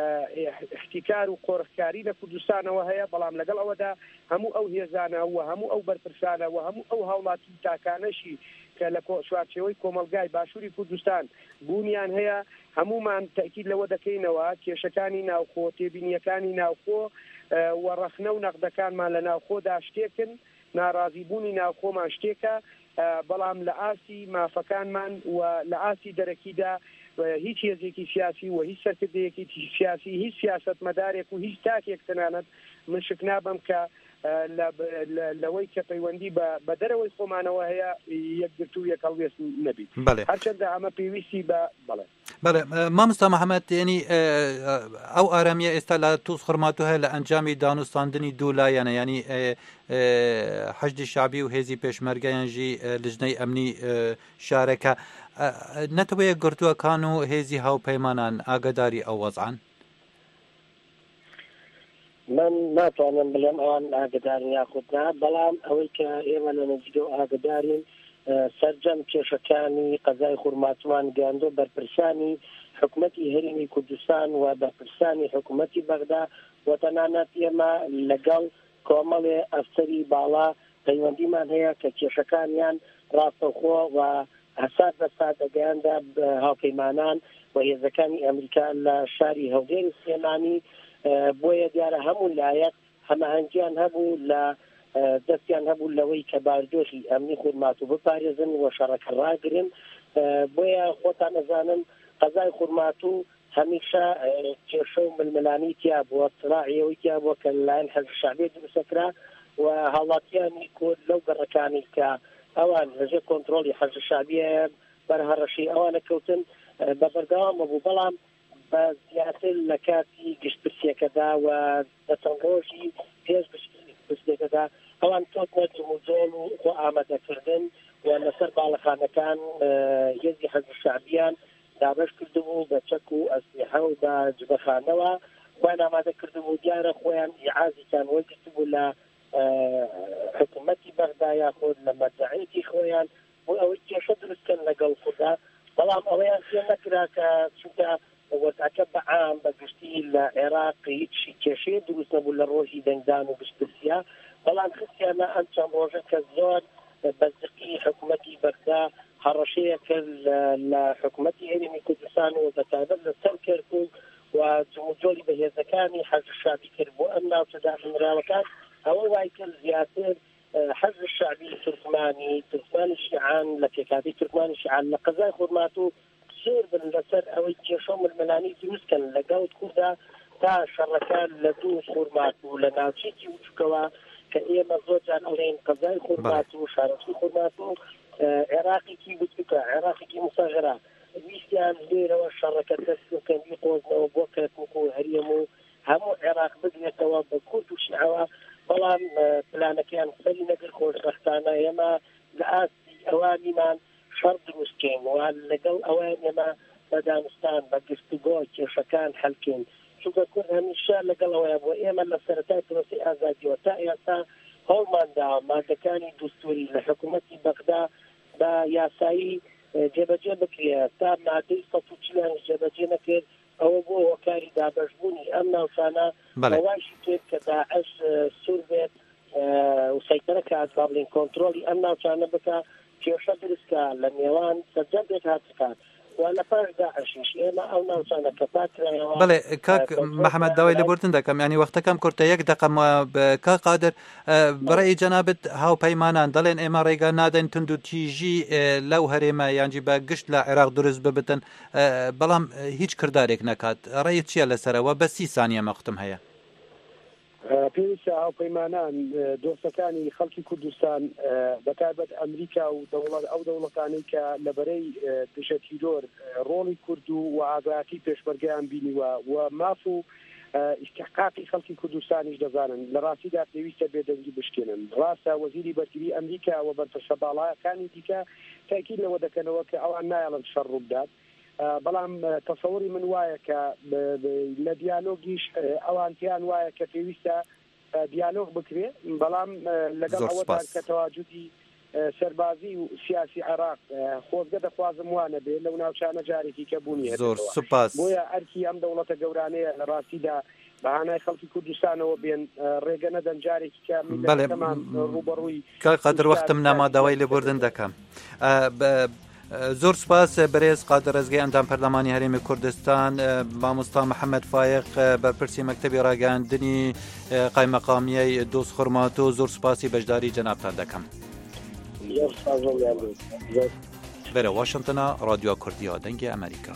احتیکار و قۆڕخکاری لە کوردستانەوە هەیە بەڵام لەگەڵ ئەوەدا هەموو ئەو هێزانە و هەموو ئەو بەرپرسانە و هەموو ئەو هاوڵاتی تاکانەشی کە لە شوارچەوەی کۆمەلگای باشووری کوردستان بوونیان هەیە هەمومان تاکید لەوە دەکەینەوە کێشەکانی ناوخۆ تێبینیەکانی ناوخۆ و ڕەخنە و نەقدەکانمان لە ناوخۆدا شتێکن ناڕازیبوونی ناوخۆمان شتێکە بەڵام لە ئاسی مافەکانمان و لە ئاسی دەرەکیدا هیچ هێزێکی سیاسی و هیچ سەرکردەیەکی سیاسی هیچ سیاستمەدارێک و هیچ تاکێک تەنانەت من شک نابم کە لەوەی کە پەیوەندی بە دەرەوەی خۆمانەوە هەیە یەکگرتو و یەکەڵوێز نەبیت هەرچەندە ئەمە پێویستی بە بەڵێ مامۆستا محەممەد ینی ئەو ئارامیە ئێستا لە تووس خڕماتو هەیە لە ئەنجامی دانوستاندنی دوولایەنە ینی حەشدی شعبی و هێزی پێشمەرگەیانژی لژنەی ئەمنی شارەکە نەتەوە یەکگرتووەکان و هێزی هاوپەیمانان ئاگداری ئەو وەزعان من ناتوانم بڵێم ئەوان ئاگدارن یاخودنا بەڵام ئەوەی کە ئێمە لە نزیکە ئاگدارین سەرجەم کێشەکانی قەزای خورماتوان گەاندۆ بەرپرسانی حکوومەتی هەرێمی کوردستان و بەرپرسانی حکوومەتی بەغدا و تەنانەت ئێمە لەگەڵ کۆمەڵێ ئەفسەری باڵا پەیوەندیمان هەیە کە کێشەکانیان ڕاستەوخۆ و هەسات بە سادەگەیاندا هاوپەیمانان و هێزەکانی ئەمریکا لە شاری هەولێری سلێمانی بۆیە دیارە هەموو لایەک هەماهەنگیان هەبوو لە دەستیان هەبوو لەوەی کە باردۆشی ئەمنی خورمات و بپارێزن و شەڕەکە ڕاگرن بۆیە خۆتان ئەزانن قەزای خورمات و هەمیشە کێشە و ململانی تیا بووە سراعیەوەی تیا بووە کە لەلایەن حەزب شەعبی دروستەکرا و هاوڵاتیانی کورد لەو گەڕەکانی کە ئەوان لەژێر کۆنتڕۆلی حەزب شەعبیە بەرهەڕەشی ئەوانە کەوتن بە بەردەوامە بوو بەڵام بە زیاتر لە کاتی گشتپرسیەکەدا و دەچەند ڕۆژی پێش گشتپرسیەکەدا ئەوان کەوتنە جموجۆڵ و خۆ ئامادەکردن و لەسەر باڵەخانەکان هێزی حەزب شەعبیان دابش کردبوو بە چەک و ئەسلیحە و بە جبەخانەوە خۆیان ئامادە کردبوو دیارە خۆیان ئیعازیان وەرگرتبوو لە حکوومەتی بەغدا یاخۆ لە مەرجەعیەتی خۆیان بۆ ئەوەی کێشە دروستکەن لەگەڵ خۆدا بەڵام ئەوەیان پێ نەکرا کە چونکە وەزعەکە بەعام بەگشتی لە عێراق هیچ کێشەیە دروست نەبوو لە ڕۆژی دەنگدان و گشتپرسیە بەڵام خستیانە ئەم چەند ڕۆژە کە زۆر بەزقی حکوومەتی بەغدا هەڕەشەیە کرد لە حکوومەتی هەرێمی کوردستان و بەتایبەت لەسەر کەرکووک و جموجۆلی بەهێزەکانی حەزب شەعبی کرد بۆ ئەم ناوچەدا مراوەکان ئەوە وای کرد زیاتر حەزب شەعبی تورکمانی شیعان لە پێکاتی تورکمانی شیعان لە قەزای خورمات و سێر بن لەسەر ئەوەی کێشە و ململانی دروستکەن لەگەڵ کووردا تا شەڕەکان لە دوو خورمات و لە ناوچێکی وچووکەوە کە ئێمە زۆرجان ئەڵێن قەزای خورمات و شارەچی خورمات و عێراقێکی بچووکە عێراقێکی مسەغرە ویستیان لێرەوە شەڕەکە دەستکەندی قۆزنەوە بۆ کەرکووک و هەرێم و هەموو عێراق بگرێتەوە بە کورد و شیعەوە بەڵام پلانەکەیان سەری نەگر خۆشبەختانە ئێمە لە ئاستی ئەوانیمان شەڕ دروستکەین و لەگەڵ ئەوان ئێمە بە دانستان بە گفتوگۆ کێشەکان هەڵکەین چونکە کورد هەمیشە لەگەڵ ئەوەیە بۆ ئێمە لە سەرەتای پرۆسی ئازادیەوە تا ئێستا هەوڵماندا مادەکانی دوستوری لە حکوومەتی بەغدا بە یاسایی جێبەجێ بکرێ تا مادەی 140 جێبەجێ نەکرد ئەوە بۆ هۆکاری دابەشبوونی ئەم ناوچانە ئەواشی کرد کە داعش سوور بێت و سەیطرە کات با بڵین کۆنتڕۆلی ئەم ناوچانە بکە کێشە دروستکە لە نێوان سەرجەم بێت هاتکات ولا پاش داعشیش ئێمە ئەو ناوچانە کە پاکرایەوە بەڵێ کاک محەممەد داوای لەبوردن دەکەم ینی وەختەکەم کورتە یەک دقەم کا قادر بەڕێی جەنابەت هاوپەیمانان دەڵێن ئێمە ڕێگە نادەین تند و تیژی لەو هەرێمە یانجی بە گشت لە عێراق دروست ببتن بەڵام هیچ کردارێک نەکات ڕێی چییە لەسەرەوە بە 30 سانیە مەختم هەیە پێویستە هاوپەیمانان دۆستەکانی خەڵکی کوردستان بەتایبەت ئەمریکا و ئەو دەوڵەتانەی کە لەبەرەی دژە تیرۆر ڕۆڵی کورد و ئاگاهی پێشمەرگەیان بینیوە و ماف و استحقاقی خەڵکی کوردستانیش دەزانن لە ڕاستیدا پێویستە بێدەنگی بشکێنن ڕاستە وەزیری بەرگری ئەمریکا و بەرپرسە باڵایەکانی دیکە تاکید لەوە دەکەنەوە کە ئەوان نایەڵن شەڕ ڕوو بدات بەڵام تەسەوری من وایە کە لە دیالۆگیش ئەوانتیان وایە کە پێویستە دیالۆگ بکرێ بەڵام لەگەڵ ئەوەدا کە تەواجودی سەربازی و سیاسی عێراق خۆزگە دەخوازم وانە بێ لەو ناوچانە جارێکی کە بوونی زۆر سوپاس بۆیە ئەرکی ئەم دەوڵەتە گەورانەیە لە ڕاستیدا بەهانای خەڵکی کوردستانەوە بێن ڕێگە نەدەن جارێکی کە میلەتەکەمان ڕوبەڕووی قادر وەختم ناما داوای لێبوردن دەکەم زۆر سپاس بەرێز قادر ڕێزگەی ئەندام پەرلەمانی هەرێمی کوردستان مامۆستا محەممەد فایق بەرپرسی مەکتەبی ڕاگەاندنی قایمەقامیەی دۆست خورمات و زۆر سوپاسی بەشداری جەنابتان دەکەم بەرە واشنگتنە ڕادیۆ کوردیە دەنگی ئەمریکا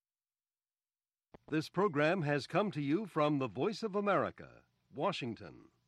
This program has come to you from the Voice of America, Washington.